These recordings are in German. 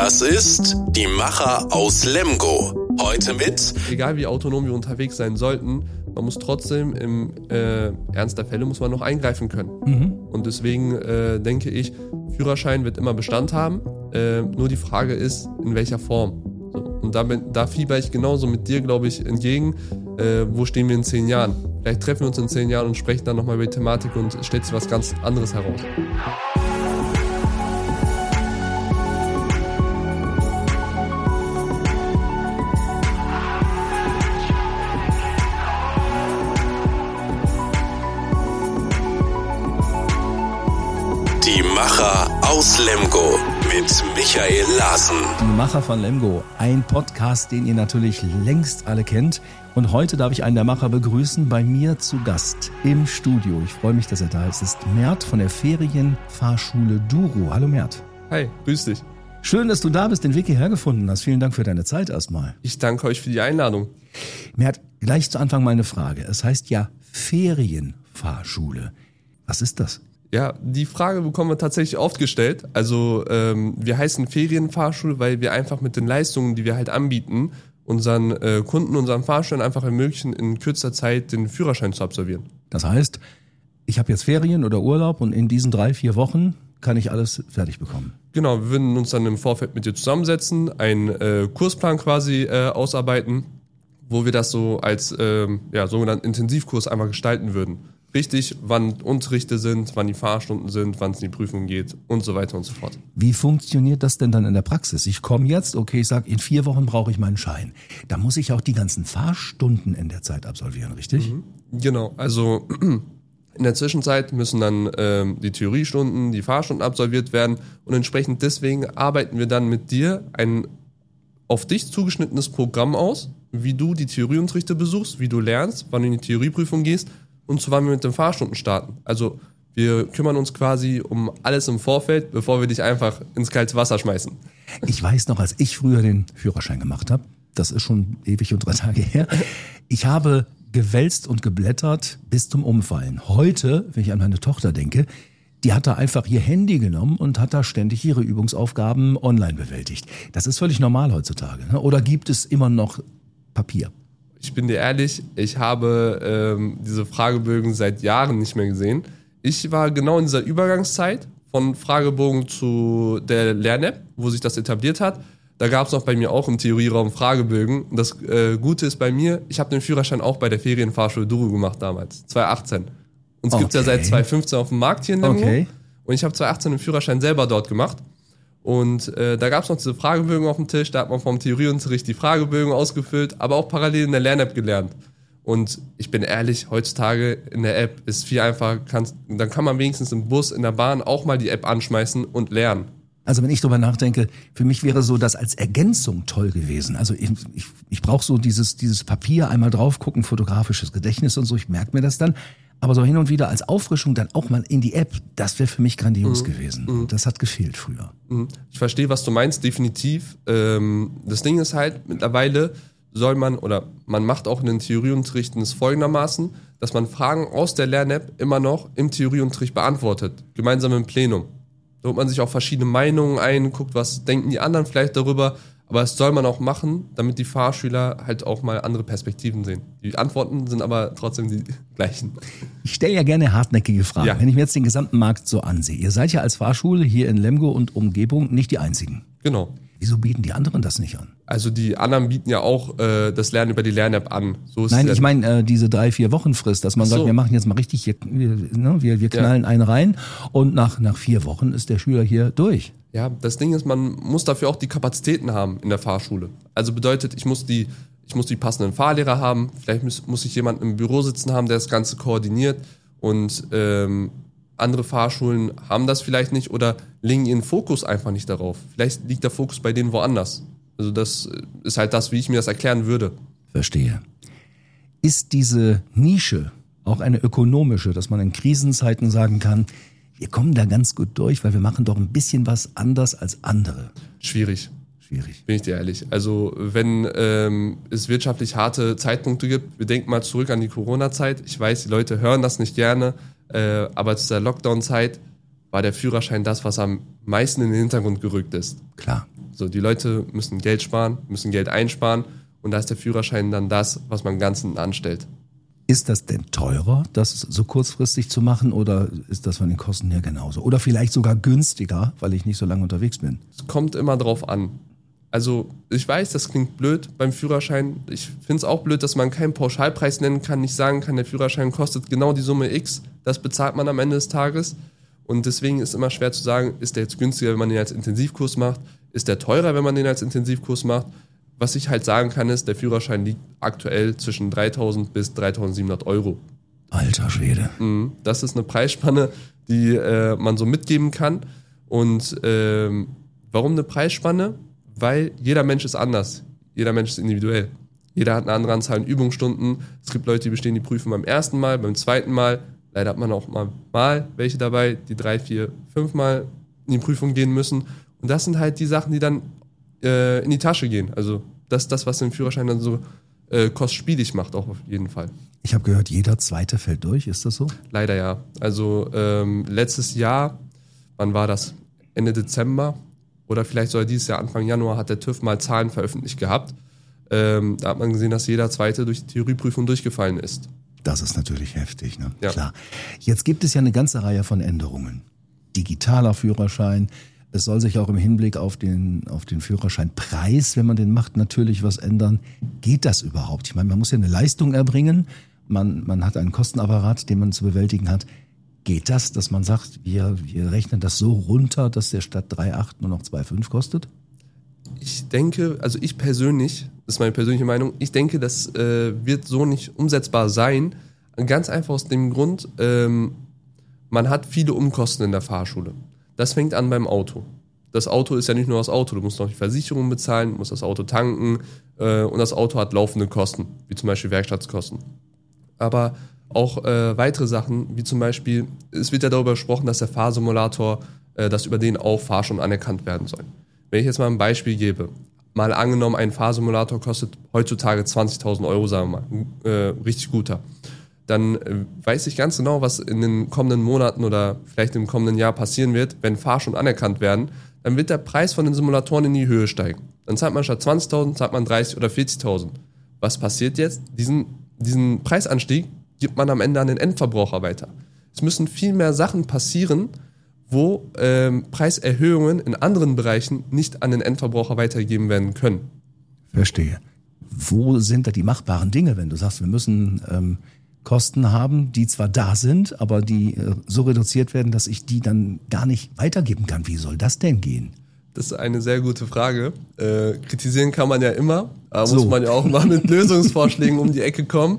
Das ist die Macher aus Lemgo. Heute mit... Egal wie autonom wir unterwegs sein sollten, man muss trotzdem im Ernst der Fälle muss man noch eingreifen können. Und deswegen denke ich, Führerschein wird immer Bestand haben. Nur die Frage ist, in welcher Form. So, und da fieber ich genauso mit dir, glaube ich, entgegen. Wo stehen wir in 10 Jahren? Vielleicht treffen wir uns in 10 Jahren und sprechen dann nochmal über die Thematik und stellt sich was ganz anderes heraus. Die Macher aus Lemgo mit Michael Larsen. Die Macher von Lemgo, ein Podcast, den ihr natürlich längst alle kennt. Und heute darf ich einen der Macher begrüßen, bei mir zu Gast im Studio. Ich freue mich, dass er da ist. Es ist Mert von der Ferienfahrschule Duru. Hallo Mert. Hi, grüß dich. Schön, dass du da bist, den Weg hierher gefunden hast. Vielen Dank für deine Zeit erstmal. Ich danke euch für die Einladung. Mert, gleich zu Anfang meine Frage. Es heißt ja Ferienfahrschule. Was ist das? Ja, die Frage bekommen wir tatsächlich oft gestellt. Also wir heißen Ferienfahrschule, weil wir einfach mit den Leistungen, die wir halt anbieten, unseren Kunden, unseren Fahrschülern einfach ermöglichen, in kürzer Zeit den Führerschein zu absolvieren. Das heißt, ich habe jetzt Ferien oder Urlaub und in diesen 3-4 Wochen kann ich alles fertig bekommen. Genau, wir würden uns dann im Vorfeld mit dir zusammensetzen, einen Kursplan quasi ausarbeiten, wo wir das so als sogenannten Intensivkurs einmal gestalten würden. Richtig, wann Unterrichte sind, wann die Fahrstunden sind, wann es in die Prüfung geht und so weiter und so fort. Wie funktioniert das denn dann in der Praxis? Ich komme jetzt, okay, ich sage, in 4 Wochen brauche ich meinen Schein. Da muss ich auch die ganzen Fahrstunden in der Zeit absolvieren, richtig? Genau, also in der Zwischenzeit müssen dann die Theoriestunden, die Fahrstunden absolviert werden und entsprechend deswegen arbeiten wir dann mit dir ein auf dich zugeschnittenes Programm aus, wie du die Theorieunterrichte besuchst, wie du lernst, wann du in die Theorieprüfung gehst und zu wann wir mit den Fahrstunden starten. Also wir kümmern uns quasi um alles im Vorfeld, bevor wir dich einfach ins kalte Wasser schmeißen. Ich weiß noch, als ich früher den Führerschein gemacht habe, das ist schon ewig und 3 Tage her, ich habe gewälzt und geblättert bis zum Umfallen. Heute, wenn ich an meine Tochter denke, die hat da einfach ihr Handy genommen und hat da ständig ihre Übungsaufgaben online bewältigt. Das ist völlig normal heutzutage, ne? Oder gibt es immer noch Papier? Ich bin dir ehrlich, ich habe diese Fragebögen seit Jahren nicht mehr gesehen. Ich war genau in dieser Übergangszeit von Fragebogen zu der Lern-App, wo sich das etabliert hat. Da gab es noch bei mir auch im Theorieraum Fragebögen. Und das Gute ist bei mir, ich habe den Führerschein auch bei der Ferienfahrschule Duru gemacht damals, 2018. Uns gibt's ja seit 2015 auf dem Markt hier in Lemgo. Okay. Und ich habe 2018 den Führerschein selber dort gemacht. Und da gab es noch diese Fragebögen auf dem Tisch, da hat man vom Theorieunterricht die Fragebögen ausgefüllt, aber auch parallel in der Lern-App gelernt. Und ich bin ehrlich, heutzutage in der App ist viel einfacher, dann kann man wenigstens im Bus, in der Bahn auch mal die App anschmeißen und lernen. Also wenn ich drüber nachdenke, für mich wäre so das als Ergänzung toll gewesen. Also ich brauche so dieses Papier, einmal drauf gucken, fotografisches Gedächtnis und so, ich merke mir das dann. Aber so hin und wieder als Auffrischung dann auch mal in die App, das wäre für mich grandios gewesen. Das hat gefehlt früher. Ich verstehe, was du meinst, definitiv. Das Ding ist halt, mittlerweile man macht auch in den Theorieunterrichten es folgendermaßen, dass man Fragen aus der Lern-App immer noch im Theorieunterricht beantwortet, gemeinsam im Plenum. Da holt man sich auch verschiedene Meinungen ein, guckt, was denken die anderen vielleicht darüber. Aber das soll man auch machen, damit die Fahrschüler halt auch mal andere Perspektiven sehen. Die Antworten sind aber trotzdem die gleichen. Ich stelle ja gerne hartnäckige Fragen. Ja. Wenn ich mir jetzt den gesamten Markt so ansehe. Ihr seid ja als Fahrschule hier in Lemgo und Umgebung nicht die einzigen. Genau. Wieso bieten die anderen das nicht an? Also die anderen bieten ja auch das Lernen über die Lern-App an. So ist Nein, ich meine diese 3-4 Wochen Frist, dass man sagt, wir machen jetzt mal richtig, wir knallen einen rein und nach 4 Wochen ist der Schüler hier durch. Ja, das Ding ist, man muss dafür auch die Kapazitäten haben in der Fahrschule. Also bedeutet, ich muss die passenden Fahrlehrer haben, vielleicht muss ich jemanden im Büro sitzen haben, der das Ganze koordiniert und andere Fahrschulen haben das vielleicht nicht oder legen ihren Fokus einfach nicht darauf. Vielleicht liegt der Fokus bei denen woanders. Also das ist halt das, wie ich mir das erklären würde. Verstehe. Ist diese Nische auch eine ökonomische, dass man in Krisenzeiten sagen kann, wir kommen da ganz gut durch, weil wir machen doch ein bisschen was anders als andere? Schwierig. Bin ich dir ehrlich. Also wenn es wirtschaftlich harte Zeitpunkte gibt, wir denken mal zurück an die Corona-Zeit. Ich weiß, die Leute hören das nicht gerne, aber zu der Lockdown-Zeit war der Führerschein das, was am meisten in den Hintergrund gerückt ist. Klar. So, die Leute müssen Geld sparen, müssen Geld einsparen und da ist der Führerschein dann das, was man ganz hinten anstellt. Ist das denn teurer, das so kurzfristig zu machen oder ist das von den Kosten her genauso? Oder vielleicht sogar günstiger, weil ich nicht so lange unterwegs bin? Es kommt immer drauf an. Also ich weiß, das klingt blöd beim Führerschein. Ich finde es auch blöd, dass man keinen Pauschalpreis nennen kann, nicht sagen kann, der Führerschein kostet genau die Summe X. Das bezahlt man am Ende des Tages. Und deswegen ist immer schwer zu sagen, ist der jetzt günstiger, wenn man den als Intensivkurs macht? Ist der teurer, wenn man den als Intensivkurs macht? Was ich halt sagen kann, ist, der Führerschein liegt aktuell zwischen 3.000 bis 3.700 Euro. Alter Schwede. Das ist eine Preisspanne, die man so mitgeben kann. Und warum eine Preisspanne? Weil jeder Mensch ist anders. Jeder Mensch ist individuell. Jeder hat eine andere Anzahl an Übungsstunden. Es gibt Leute, die bestehen die Prüfung beim ersten Mal, beim zweiten Mal. Leider hat man auch mal welche dabei, die 3, 4, 5 Mal in die Prüfung gehen müssen. Und das sind halt die Sachen, die dann in die Tasche gehen. Also das ist das, was den Führerschein dann so kostspielig macht, auch auf jeden Fall. Ich habe gehört, jeder Zweite fällt durch. Ist das so? Leider ja. Also letztes Jahr, wann war das? Ende Dezember oder vielleicht sogar dieses Jahr Anfang Januar hat der TÜV mal Zahlen veröffentlicht gehabt. Da hat man gesehen, dass jeder Zweite durch die Theorieprüfung durchgefallen ist. Das ist natürlich heftig, ne? Ja. Klar. Jetzt gibt es ja eine ganze Reihe von Änderungen. Digitaler Führerschein. Es soll sich auch im Hinblick auf den Führerscheinpreis, wenn man den macht, natürlich was ändern. Geht das überhaupt? Ich meine, man muss ja eine Leistung erbringen. Man hat einen Kostenapparat, den man zu bewältigen hat. Geht das, dass man sagt, wir rechnen das so runter, dass der statt 3,8 nur noch 2,5 kostet? Ich denke, also ich persönlich, das ist meine persönliche Meinung, ich denke, das wird so nicht umsetzbar sein. Ganz einfach aus dem Grund, man hat viele Umkosten in der Fahrschule. Das fängt an beim Auto. Das Auto ist ja nicht nur das Auto, du musst noch die Versicherung bezahlen, du musst das Auto tanken und das Auto hat laufende Kosten, wie zum Beispiel Werkstattkosten. Aber auch weitere Sachen, wie zum Beispiel, es wird ja darüber gesprochen, dass der Fahrsimulator, dass über den auch Fahrstunden anerkannt werden soll. Wenn ich jetzt mal ein Beispiel gebe, mal angenommen, ein Fahrsimulator kostet heutzutage 20.000 Euro, sagen wir mal, richtig guter. Dann weiß ich ganz genau, was in den kommenden Monaten oder vielleicht im kommenden Jahr passieren wird, wenn Fahrstunden anerkannt werden. Dann wird der Preis von den Simulatoren in die Höhe steigen. Dann zahlt man statt 20.000, zahlt man 30.000 oder 40.000. Was passiert jetzt? Diesen Preisanstieg gibt man am Ende an den Endverbraucher weiter. Es müssen viel mehr Sachen passieren, wo Preiserhöhungen in anderen Bereichen nicht an den Endverbraucher weitergegeben werden können. Verstehe. Wo sind da die machbaren Dinge, wenn du sagst, wir müssen Kosten haben, die zwar da sind, aber die so reduziert werden, dass ich die dann gar nicht weitergeben kann. Wie soll das denn gehen? Das ist eine sehr gute Frage. Kritisieren kann man ja immer, aber muss man ja auch mal mit Lösungsvorschlägen um die Ecke kommen.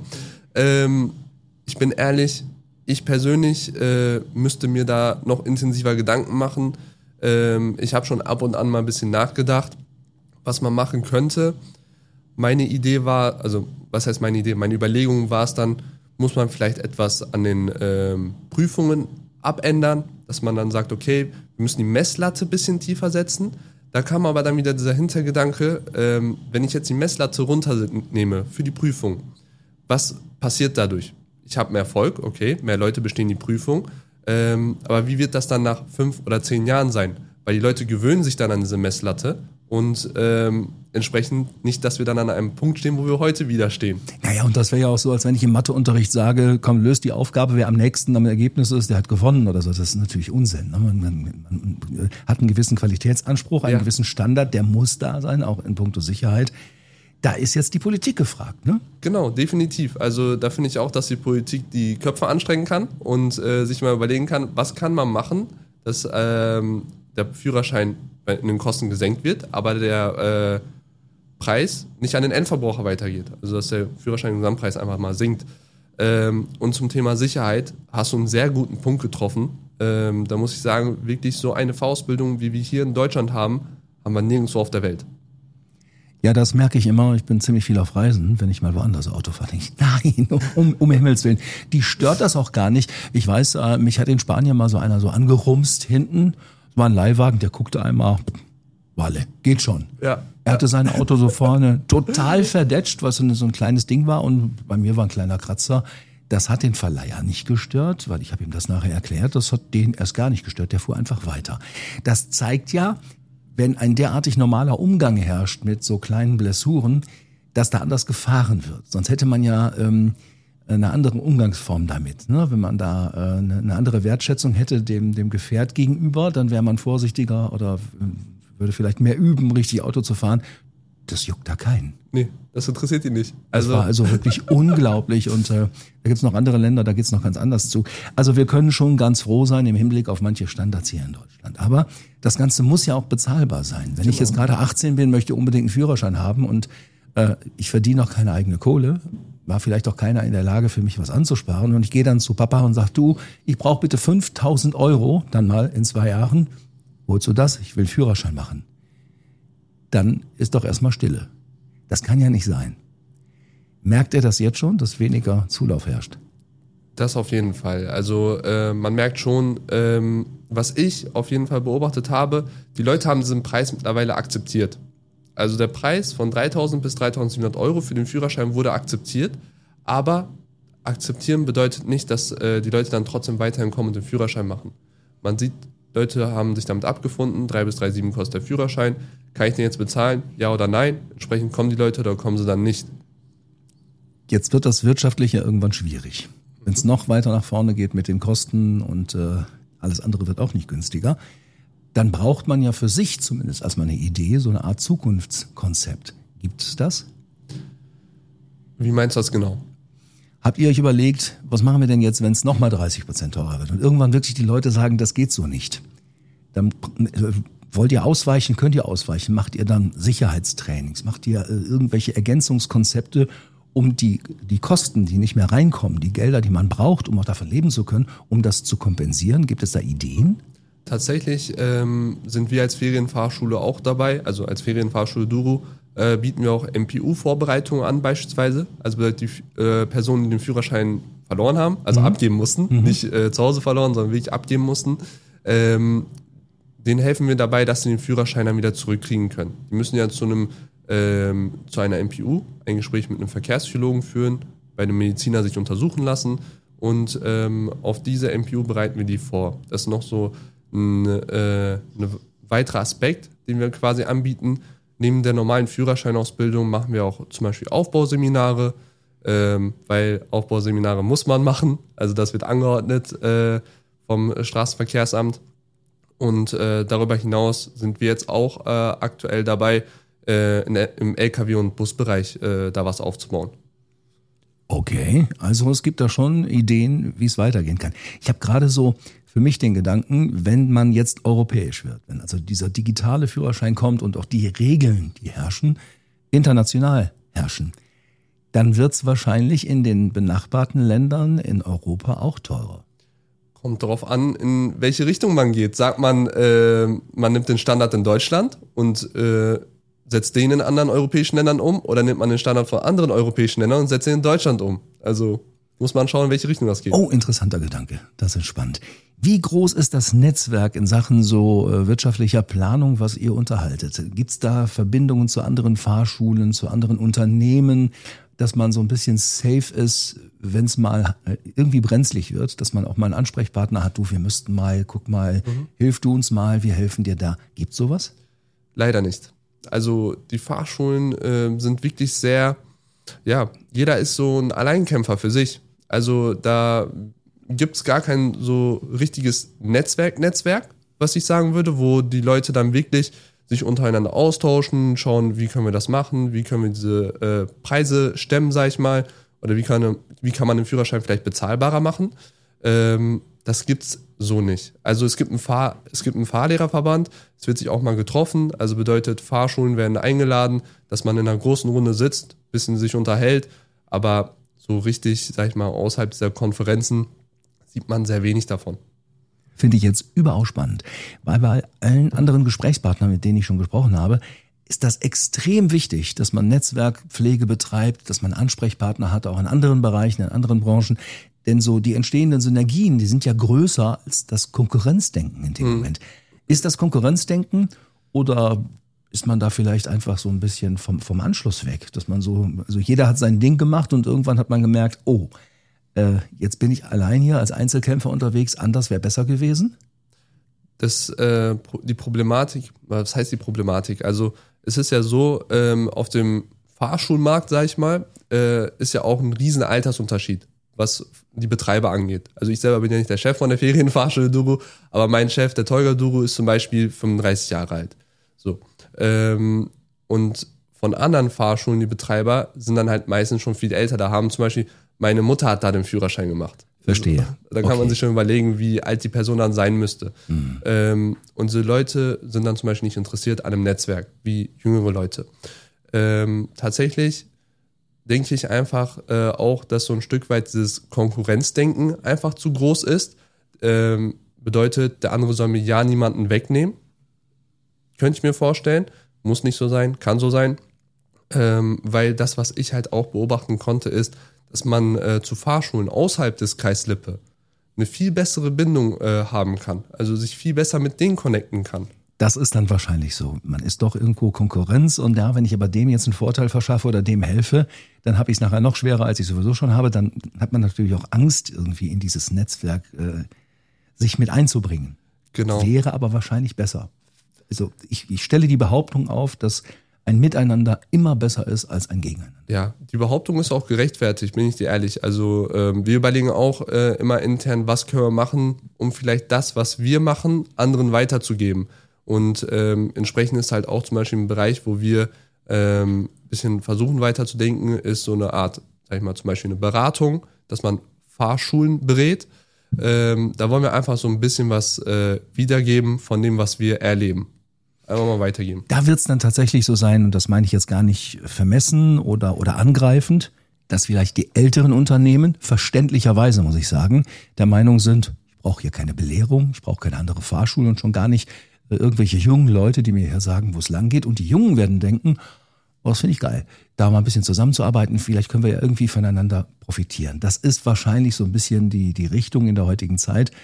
Ich bin ehrlich, ich persönlich müsste mir da noch intensiver Gedanken machen. Ich habe schon ab und an mal ein bisschen nachgedacht, was man machen könnte. Meine Idee war, also was heißt meine Idee? Meine Überlegung war es dann, muss man vielleicht etwas an den Prüfungen abändern, dass man dann sagt, okay, wir müssen die Messlatte ein bisschen tiefer setzen. Da kam aber dann wieder dieser Hintergedanke, wenn ich jetzt die Messlatte runternehme für die Prüfung, was passiert dadurch? Ich habe mehr Erfolg, okay, mehr Leute bestehen die Prüfung, aber wie wird das dann nach 5 oder 10 Jahren sein? Weil die Leute gewöhnen sich dann an diese Messlatte und entsprechend nicht, dass wir dann an einem Punkt stehen, wo wir heute wieder stehen. Naja, und das wäre ja auch so, als wenn ich im Matheunterricht sage, komm, löst die Aufgabe, wer am nächsten am Ergebnis ist, der hat gewonnen oder so. Das ist natürlich Unsinn. Ne? Man hat einen gewissen Qualitätsanspruch, einen gewissen Standard, der muss da sein, auch in puncto Sicherheit. Da ist jetzt die Politik gefragt, ne? Genau, definitiv. Also da finde ich auch, dass die Politik die Köpfe anstrengen kann und sich mal überlegen kann, was kann man machen, dass der Führerschein in den Kosten gesenkt wird, aber der Preis nicht an den Endverbraucher weitergeht. Also dass der Führerschein-Gesamtpreis einfach mal sinkt. Und zum Thema Sicherheit hast du einen sehr guten Punkt getroffen. Da muss ich sagen, wirklich so eine Faustbildung, wie wir hier in Deutschland haben wir nirgendwo auf der Welt. Ja, das merke ich immer. Ich bin ziemlich viel auf Reisen, wenn ich mal woanders Auto fahre. Nein, um Himmels Willen. Die stört das auch gar nicht. Ich weiß, mich hat in Spanien mal so einer so angerumst hinten. Es war ein Leihwagen, der guckte einmal, Walle, geht schon. Ja. Er hatte sein Auto so vorne total verdetscht, was so ein kleines Ding war und bei mir war ein kleiner Kratzer. Das hat den Verleiher nicht gestört, weil ich habe ihm das nachher erklärt. Das hat den erst gar nicht gestört, der fuhr einfach weiter. Das zeigt ja, wenn ein derartig normaler Umgang herrscht mit so kleinen Blessuren, dass da anders gefahren wird. Sonst hätte man ja eine andere Umgangsform damit. Ne? Wenn man da eine andere Wertschätzung hätte dem Gefährt gegenüber, dann wäre man vorsichtiger oder würde vielleicht mehr üben, richtig Auto zu fahren. Das juckt da keinen. Nee, das interessiert ihn nicht. Das war also wirklich unglaublich und da gibt's noch andere Länder, da geht's noch ganz anders zu. Also wir können schon ganz froh sein im Hinblick auf manche Standards hier in Deutschland. Aber das Ganze muss ja auch bezahlbar sein. Wenn ich jetzt gerade 18 bin, möchte unbedingt einen Führerschein haben und ich verdiene noch keine eigene Kohle, war vielleicht auch keiner in der Lage für mich was anzusparen und ich gehe dann zu Papa und sage, du, ich brauche bitte 5.000 Euro dann mal in 2 Jahren. Wozu das? Ich will Führerschein machen. Dann ist doch erstmal Stille. Das kann ja nicht sein. Merkt ihr das jetzt schon, dass weniger Zulauf herrscht? Das auf jeden Fall. Also man merkt schon, was ich auf jeden Fall beobachtet habe, die Leute haben diesen Preis mittlerweile akzeptiert. Also der Preis von 3.000 bis 3.700 Euro für den Führerschein wurde akzeptiert, aber akzeptieren bedeutet nicht, dass die Leute dann trotzdem weiterhin kommen und den Führerschein machen. Man sieht, Leute haben sich damit abgefunden, 3 bis 3,7 kostet der Führerschein. Kann ich den jetzt bezahlen? Ja oder nein? Entsprechend kommen die Leute oder kommen sie dann nicht. Jetzt wird das Wirtschaftliche irgendwann schwierig. Wenn es noch weiter nach vorne geht mit den Kosten und alles andere wird auch nicht günstiger, dann braucht man ja für sich zumindest als mal eine Idee, so eine Art Zukunftskonzept. Gibt es das? Wie meinst du das genau? Habt ihr euch überlegt, was machen wir denn jetzt, wenn es nochmal 30% teurer wird und irgendwann wirklich die Leute sagen, das geht so nicht? Dann wollt ihr ausweichen, könnt ihr ausweichen, macht ihr dann Sicherheitstrainings, macht ihr irgendwelche Ergänzungskonzepte, um die Kosten, die nicht mehr reinkommen, die Gelder, die man braucht, um auch davon leben zu können, um das zu kompensieren? Gibt es da Ideen? Tatsächlich sind wir als Ferienfahrschule auch dabei, also als Ferienfahrschule Duru bieten wir auch MPU-Vorbereitungen an beispielsweise. Also bedeutet die Personen, die den Führerschein verloren haben, also abgeben mussten, nicht zu Hause verloren, sondern wirklich abgeben mussten, denen helfen wir dabei, dass sie den Führerschein dann wieder zurückkriegen können. Die müssen ja zu einer MPU ein Gespräch mit einem Verkehrspsychologen führen, bei einem Mediziner sich untersuchen lassen und auf diese MPU bereiten wir die vor. Das ist noch so ein weiterer Aspekt, den wir quasi anbieten. Neben der normalen Führerscheinausbildung machen wir auch zum Beispiel Aufbauseminare, weil Aufbauseminare muss man machen. Also das wird angeordnet vom Straßenverkehrsamt. Und darüber hinaus sind wir jetzt auch aktuell dabei, im LKW- und Busbereich da was aufzubauen. Okay, also es gibt da schon Ideen, wie es weitergehen kann. Ich habe gerade so für mich den Gedanken, wenn man jetzt europäisch wird, wenn also dieser digitale Führerschein kommt und auch die Regeln, die herrschen, international herrschen, dann wird es wahrscheinlich in den benachbarten Ländern in Europa auch teurer. Kommt darauf an, in welche Richtung man geht. Sagt man, man nimmt den Standard in Deutschland und setzt den in anderen europäischen Ländern um, oder nimmt man den Standard von anderen europäischen Ländern und setzt den in Deutschland um? Also muss man schauen, in welche Richtung das geht. Oh, interessanter Gedanke. Das ist spannend. Wie groß ist das Netzwerk in Sachen so wirtschaftlicher Planung, was ihr unterhaltet? Gibt's da Verbindungen zu anderen Fahrschulen, zu anderen Unternehmen, dass man so ein bisschen safe ist, wenn es mal irgendwie brenzlig wird, dass man auch mal einen Ansprechpartner hat, du, wir müssten mal, guck mal, hilf du uns mal, wir helfen dir da. Gibt's sowas? Leider nicht. Also die Fahrschulen sind wirklich sehr, ja, jeder ist so ein Alleinkämpfer für sich. Also da gibt's gar kein so richtiges Netzwerk, was ich sagen würde, wo die Leute dann wirklich sich untereinander austauschen, schauen, wie können wir das machen, wie können wir diese Preise stemmen, sag ich mal, oder wie kann man den Führerschein vielleicht bezahlbarer machen. Das gibt's so nicht. Also es gibt einen Fahrlehrerverband, es wird sich auch mal getroffen, also bedeutet, Fahrschulen werden eingeladen, dass man in einer großen Runde sitzt, bisschen sich unterhält, aber so richtig, sag ich mal, außerhalb dieser Konferenzen sieht man sehr wenig davon. Finde ich jetzt überaus spannend, weil bei allen anderen Gesprächspartnern, mit denen ich schon gesprochen habe, ist das extrem wichtig, dass man Netzwerkpflege betreibt, dass man Ansprechpartner hat, auch in anderen Bereichen, in anderen Branchen. Denn so die entstehenden Synergien, die sind ja größer als das Konkurrenzdenken in dem Moment. Ist das Konkurrenzdenken oder ist man da vielleicht einfach so ein bisschen vom Anschluss weg? Dass man so, also jeder hat sein Ding gemacht und irgendwann hat man gemerkt, oh, jetzt bin ich allein hier als Einzelkämpfer unterwegs, anders wäre besser gewesen? die Problematik, was heißt die Problematik? Also es ist ja so, auf dem Fahrschulmarkt, sag ich mal, ist ja auch ein riesen Altersunterschied, was die Betreiber angeht. Also ich selber bin ja nicht der Chef von der Ferienfahrschule Duro, aber mein Chef, der Tolga Duro, ist zum Beispiel 35 Jahre alt. So. Und von anderen Fahrschulen, die Betreiber, sind dann halt meistens schon viel älter. Da haben zum Beispiel, meine Mutter hat da den Führerschein gemacht. Verstehe. Also, da kann man sich schon überlegen, wie alt die Person dann sein müsste. Und so Leute sind dann zum Beispiel nicht interessiert an einem Netzwerk, wie jüngere Leute. Tatsächlich denke ich einfach auch, dass so ein Stück weit dieses Konkurrenzdenken einfach zu groß ist. Bedeutet, der andere soll mir ja niemanden wegnehmen. Könnte ich mir vorstellen. Muss nicht so sein, kann so sein. Weil das, was ich halt auch beobachten konnte, ist, dass man zu Fahrschulen außerhalb des Kreis Lippe eine viel bessere Bindung haben kann. Also sich viel besser mit denen connecten kann. Das ist dann wahrscheinlich so. Man ist doch irgendwo Konkurrenz und ja, wenn ich aber dem jetzt einen Vorteil verschaffe oder dem helfe, dann habe ich es nachher noch schwerer, als ich sowieso schon habe. Dann hat man natürlich auch Angst, irgendwie in dieses Netzwerk sich mit einzubringen. Genau. Wäre aber wahrscheinlich besser. Also ich stelle die Behauptung auf, dass ein Miteinander immer besser ist als ein Gegeneinander. Ja, die Behauptung ist auch gerechtfertigt, bin ich dir ehrlich. Also wir überlegen auch immer intern, was können wir machen, um vielleicht das, was wir machen, anderen weiterzugeben. Und entsprechend ist halt auch zum Beispiel ein Bereich, wo wir ein bisschen versuchen weiterzudenken, ist so eine Art, sag ich mal, zum Beispiel eine Beratung, dass man Fahrschulen berät. Da wollen wir einfach so ein bisschen was wiedergeben von dem, was wir erleben. Einfach mal weitergeben. Da wird es dann tatsächlich so sein, und das meine ich jetzt gar nicht vermessen oder angreifend, dass vielleicht die älteren Unternehmen, verständlicherweise muss ich sagen, der Meinung sind, ich brauche hier keine Belehrung, ich brauche keine andere Fahrschule und schon gar nicht irgendwelche jungen Leute, die mir hier sagen, wo es lang geht. Und die Jungen werden denken, oh, das finde ich geil, da mal ein bisschen zusammenzuarbeiten, vielleicht können wir ja irgendwie voneinander profitieren. Das ist wahrscheinlich so ein bisschen die Richtung in der heutigen Zeit.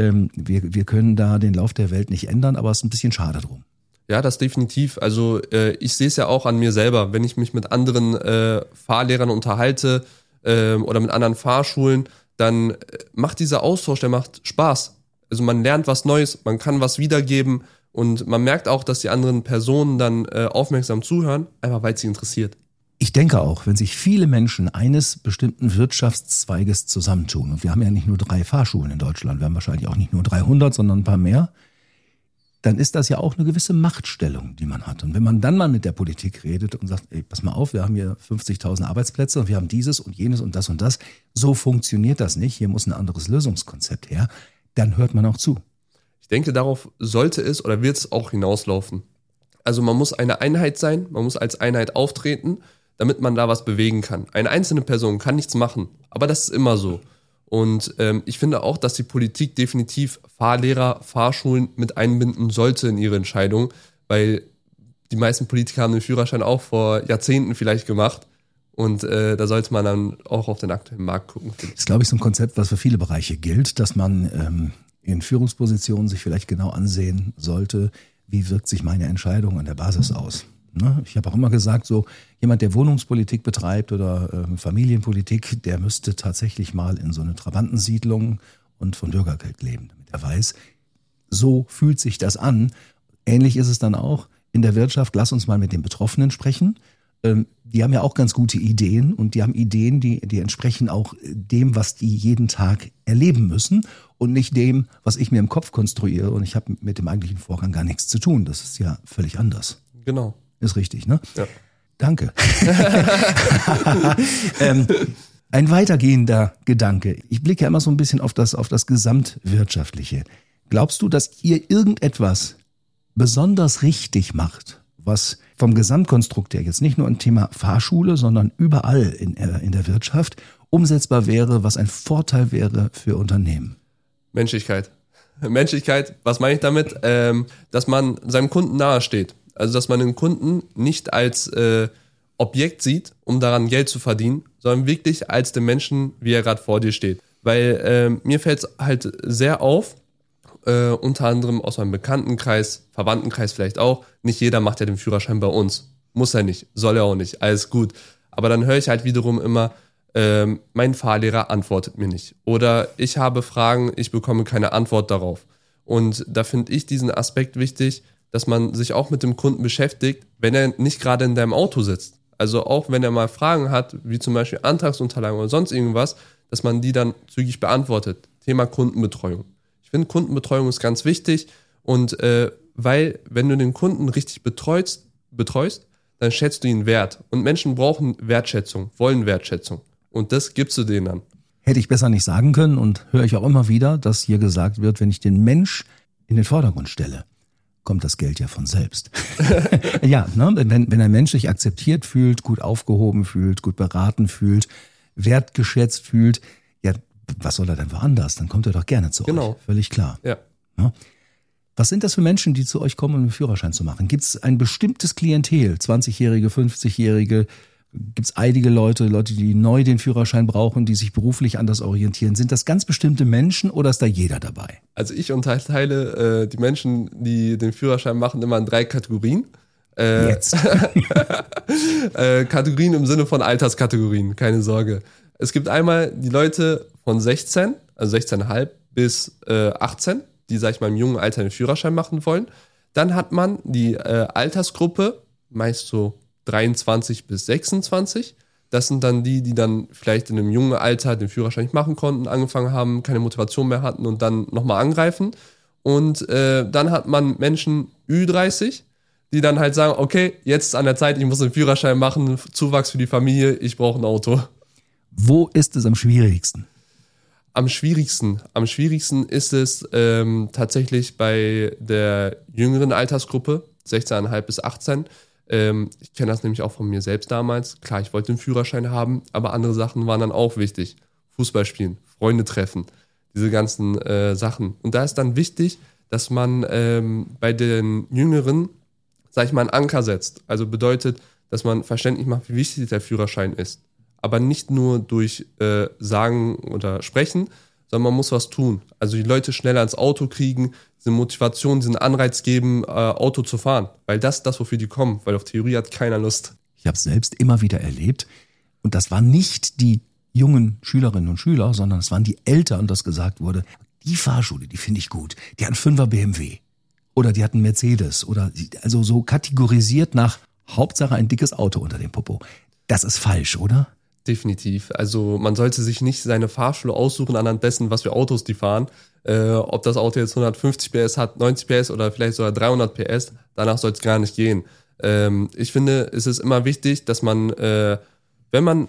Wir können da den Lauf der Welt nicht ändern, aber es ist ein bisschen schade drum. Ja, das definitiv. Also ich sehe es ja auch an mir selber, wenn ich mich mit anderen Fahrlehrern unterhalte oder mit anderen Fahrschulen, dann macht dieser Austausch, der macht Spaß. Also man lernt was Neues, man kann was wiedergeben und man merkt auch, dass die anderen Personen dann aufmerksam zuhören, einfach weil es sie interessiert. Ich denke auch, wenn sich viele Menschen eines bestimmten Wirtschaftszweiges zusammentun, und wir haben ja nicht nur 3 Fahrschulen in Deutschland, wir haben wahrscheinlich auch nicht nur 300, sondern ein paar mehr, dann ist das ja auch eine gewisse Machtstellung, die man hat. Und wenn man dann mal mit der Politik redet und sagt, ey, pass mal auf, wir haben hier 50.000 Arbeitsplätze und wir haben dieses und jenes und das, so funktioniert das nicht, hier muss ein anderes Lösungskonzept her, dann hört man auch zu. Ich denke, darauf sollte es oder wird es auch hinauslaufen. Also man muss eine Einheit sein, man muss als Einheit auftreten, damit man da was bewegen kann. Eine einzelne Person kann nichts machen, aber das ist immer so. Und ich finde auch, dass die Politik definitiv Fahrlehrer, Fahrschulen mit einbinden sollte in ihre Entscheidung, weil die meisten Politiker haben den Führerschein auch vor Jahrzehnten vielleicht gemacht. Und da sollte man dann auch auf den aktuellen Markt gucken. Das ist, glaube ich, so ein Konzept, was für viele Bereiche gilt, dass man in Führungspositionen sich vielleicht genau ansehen sollte, wie wirkt sich meine Entscheidung an der Basis aus. Ne? Ich habe auch immer gesagt, so jemand, der Wohnungspolitik betreibt oder Familienpolitik, der müsste tatsächlich mal in so eine Trabantensiedlung und von Bürgergeld leben, damit er weiß, so fühlt sich das an. Ähnlich ist es dann auch in der Wirtschaft. Lass uns mal mit den Betroffenen sprechen. Die haben ja auch ganz gute Ideen und die haben Ideen, die entsprechen auch dem, was die jeden Tag erleben müssen und nicht dem, was ich mir im Kopf konstruiere, und ich habe mit dem eigentlichen Vorgang gar nichts zu tun. Das ist ja völlig anders. Genau. Ist richtig, ne? Ja. Danke. Ein weitergehender Gedanke. Ich blicke ja immer so ein bisschen auf das Gesamtwirtschaftliche. Glaubst du, dass ihr irgendetwas besonders richtig macht, was vom Gesamtkonstrukt her jetzt nicht nur ein Thema Fahrschule, sondern überall in der Wirtschaft umsetzbar wäre, was ein Vorteil wäre für Unternehmen? Menschlichkeit, was meine ich damit? Dass man seinem Kunden nahe steht. Also, dass man den Kunden nicht als Objekt sieht, um daran Geld zu verdienen, sondern wirklich als den Menschen, wie er gerade vor dir steht. Weil mir fällt es halt sehr auf, unter anderem aus meinem Bekanntenkreis, Verwandtenkreis vielleicht auch, nicht jeder macht ja den Führerschein bei uns. Muss er nicht, soll er auch nicht, alles gut. Aber dann höre ich halt wiederum immer, mein Fahrlehrer antwortet mir nicht. Oder ich habe Fragen, ich bekomme keine Antwort darauf. Und da finde ich diesen Aspekt wichtig, dass man sich auch mit dem Kunden beschäftigt, wenn er nicht gerade in deinem Auto sitzt. Also auch wenn er mal Fragen hat, wie zum Beispiel Antragsunterlagen oder sonst irgendwas, dass man die dann zügig beantwortet. Thema Kundenbetreuung. Ich finde, Kundenbetreuung ist ganz wichtig und weil, wenn du den Kunden richtig betreust, dann schätzt du ihn wert. Und Menschen brauchen Wertschätzung, wollen Wertschätzung. Und das gibst du denen dann. Hätte ich besser nicht sagen können und höre ich auch immer wieder, dass hier gesagt wird, wenn ich den Mensch in den Vordergrund stelle, kommt das Geld ja von selbst. Ja, ne? Wenn ein Mensch sich akzeptiert fühlt, gut aufgehoben fühlt, gut beraten fühlt, wertgeschätzt fühlt, ja, was soll er denn woanders? Dann kommt er doch gerne zu euch. Völlig klar. Ja. Ne? Was sind das für Menschen, die zu euch kommen, um einen Führerschein zu machen? Gibt es ein bestimmtes Klientel, 20-Jährige, 50-Jährige? Gibt es einige Leute, die neu den Führerschein brauchen, die sich beruflich anders orientieren? Sind das ganz bestimmte Menschen oder ist da jeder dabei? Also ich unterteile die Menschen, die den Führerschein machen, immer in 3 Kategorien. Jetzt. Kategorien im Sinne von Alterskategorien, keine Sorge. Es gibt einmal die Leute von 16, also 16,5 bis 18, die, sag ich mal, im jungen Alter den Führerschein machen wollen. Dann hat man die Altersgruppe, meist so 23 bis 26. Das sind dann die dann vielleicht in einem jungen Alter den Führerschein nicht machen konnten, angefangen haben, keine Motivation mehr hatten und dann nochmal angreifen. Und dann hat man Menschen Ü30, die dann halt sagen, okay, jetzt ist an der Zeit, ich muss einen Führerschein machen, Zuwachs für die Familie, ich brauche ein Auto. Wo ist es am schwierigsten? Am schwierigsten ist es tatsächlich bei der jüngeren Altersgruppe, 16,5 bis 18. Ich kenne das nämlich auch von mir selbst damals. Klar, ich wollte den Führerschein haben, aber andere Sachen waren dann auch wichtig. Fußball spielen, Freunde treffen, diese ganzen Sachen. Und da ist dann wichtig, dass man bei den Jüngeren, sag ich mal, einen Anker setzt. Also bedeutet, dass man verständlich macht, wie wichtig der Führerschein ist. Aber nicht nur durch Sagen oder Sprechen, sondern man muss was tun. Also die Leute schneller ins Auto kriegen, diese Motivation, diesen Anreiz geben, Auto zu fahren. Weil das ist das, wofür die kommen. Weil auf Theorie hat keiner Lust. Ich habe es selbst immer wieder erlebt. Und das waren nicht die jungen Schülerinnen und Schüler, sondern es waren die Eltern, dass gesagt wurde, die Fahrschule, die finde ich gut. Die hat einen 5er BMW. Oder die hat einen Mercedes. Oder also so kategorisiert nach Hauptsache ein dickes Auto unter dem Popo. Das ist falsch, oder? Definitiv. Also man sollte sich nicht seine Fahrschule aussuchen anhand dessen, was für Autos die fahren. Ob das Auto jetzt 150 PS hat, 90 PS oder vielleicht sogar 300 PS, danach soll es gar nicht gehen. Ich finde, es ist immer wichtig, dass man, wenn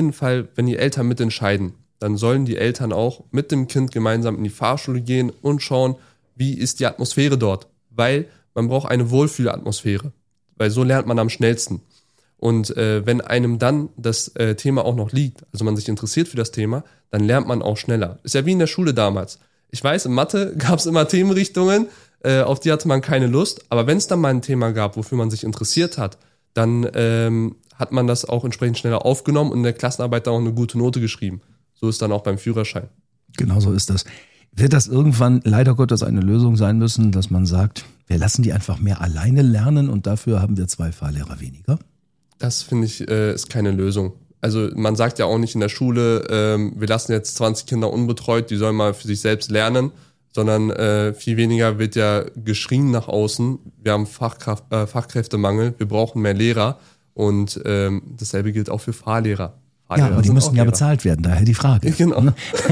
die Eltern mitentscheiden, dann sollen die Eltern auch mit dem Kind gemeinsam in die Fahrschule gehen und schauen, wie ist die Atmosphäre dort. Weil man braucht eine Wohlfühlatmosphäre. Weil so lernt man am schnellsten. Und wenn einem dann das Thema auch noch liegt, also man sich interessiert für das Thema, dann lernt man auch schneller. Ist ja wie in der Schule damals. Ich weiß, in Mathe gab es immer Themenrichtungen, auf die hatte man keine Lust. Aber wenn es dann mal ein Thema gab, wofür man sich interessiert hat, dann hat man das auch entsprechend schneller aufgenommen und in der Klassenarbeit dann auch eine gute Note geschrieben. So ist dann auch beim Führerschein. Genau so ist das. Wird das irgendwann leider Gottes eine Lösung sein müssen, dass man sagt, wir lassen die einfach mehr alleine lernen und dafür haben wir 2 Fahrlehrer weniger? Das finde ich ist keine Lösung. Also man sagt ja auch nicht in der Schule, wir lassen jetzt 20 Kinder unbetreut, die sollen mal für sich selbst lernen, sondern viel weniger wird ja geschrien nach außen. Wir haben Fachkräftemangel, wir brauchen mehr Lehrer und dasselbe gilt auch für Fahrlehrer. Ja, aber die müssen ja bezahlt werden, daher die Frage. Genau.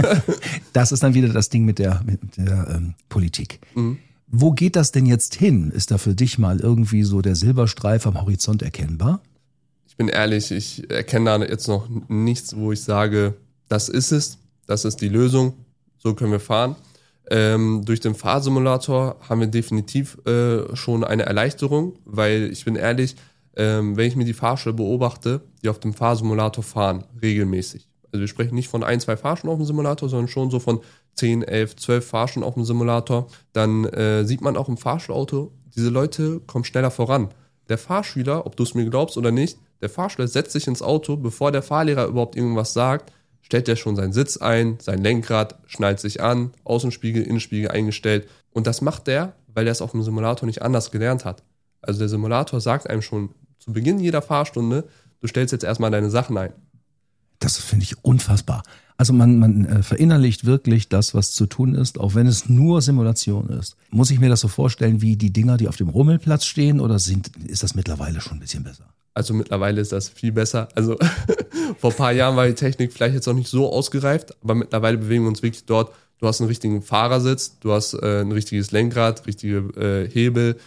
Das ist dann wieder das Ding mit der Politik. Mhm. Wo geht das denn jetzt hin? Ist da für dich mal irgendwie so der Silberstreif am Horizont erkennbar? Ich bin ehrlich, ich erkenne da jetzt noch nichts, wo ich sage, das ist es, das ist die Lösung, so können wir fahren. Durch den Fahrsimulator haben wir definitiv schon eine Erleichterung, weil ich bin ehrlich, wenn ich mir die Fahrschule beobachte, die auf dem Fahrsimulator fahren, regelmäßig. Also wir sprechen nicht von 1, 2 Fahrstunden auf dem Simulator, sondern schon so von 10, 11, 12 Fahrstunden auf dem Simulator. Dann sieht man auch im Fahrschulauto, diese Leute kommen schneller voran. Der Fahrschüler, ob du es mir glaubst oder nicht, der Fahrschüler setzt sich ins Auto, bevor der Fahrlehrer überhaupt irgendwas sagt, stellt er schon seinen Sitz ein, sein Lenkrad, schnallt sich an, Außenspiegel, Innenspiegel eingestellt. Und das macht der, weil er es auf dem Simulator nicht anders gelernt hat. Also der Simulator sagt einem schon zu Beginn jeder Fahrstunde, du stellst jetzt erstmal deine Sachen ein. Das finde ich unfassbar. Also man verinnerlicht wirklich das, was zu tun ist, auch wenn es nur Simulation ist. Muss ich mir das so vorstellen wie die Dinger, die auf dem Rummelplatz stehen, oder ist das mittlerweile schon ein bisschen besser? Also mittlerweile ist das viel besser. Also vor ein paar Jahren war die Technik vielleicht jetzt noch nicht so ausgereift, aber mittlerweile bewegen wir uns wirklich dort. Du hast einen richtigen Fahrersitz, du hast ein richtiges Lenkrad, richtige Hebel,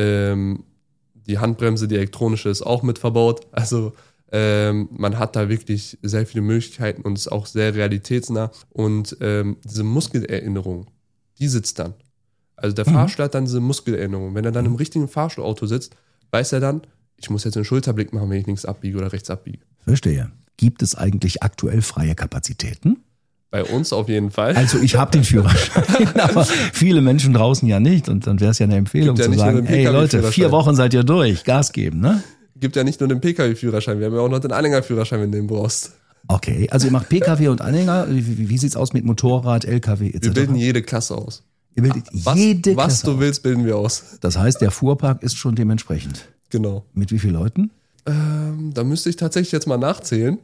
die Handbremse, die elektronische, ist auch mit verbaut. Also man hat da wirklich sehr viele Möglichkeiten und ist auch sehr realitätsnah. Und diese Muskelerinnerung, die sitzt dann. Also der Fahrstuhl hat dann diese Muskelerinnerung. Wenn er dann im richtigen Fahrstuhlauto sitzt, weiß er dann, ich muss jetzt einen Schulterblick machen, wenn ich links abbiege oder rechts abbiege. Verstehe. Gibt es eigentlich aktuell freie Kapazitäten? Bei uns auf jeden Fall. Also ich habe den Führerschein, aber viele Menschen draußen ja nicht. Und dann wäre es ja eine Empfehlung zu sagen, hey Leute, 4 Wochen seid ihr durch, Gas geben, ne? Gibt ja nicht nur den Pkw-Führerschein, wir haben ja auch noch den Anhängerführerschein, wenn du den brauchst. Okay, also ihr macht Pkw und Anhänger. Wie sieht's aus mit Motorrad, LKW etc.? Wir bilden jede Klasse aus. Ihr bildet jede Klasse was du willst, bilden wir aus. Das heißt, der Fuhrpark ist schon dementsprechend. Genau. Mit wie vielen Leuten? Da müsste ich tatsächlich jetzt mal nachzählen.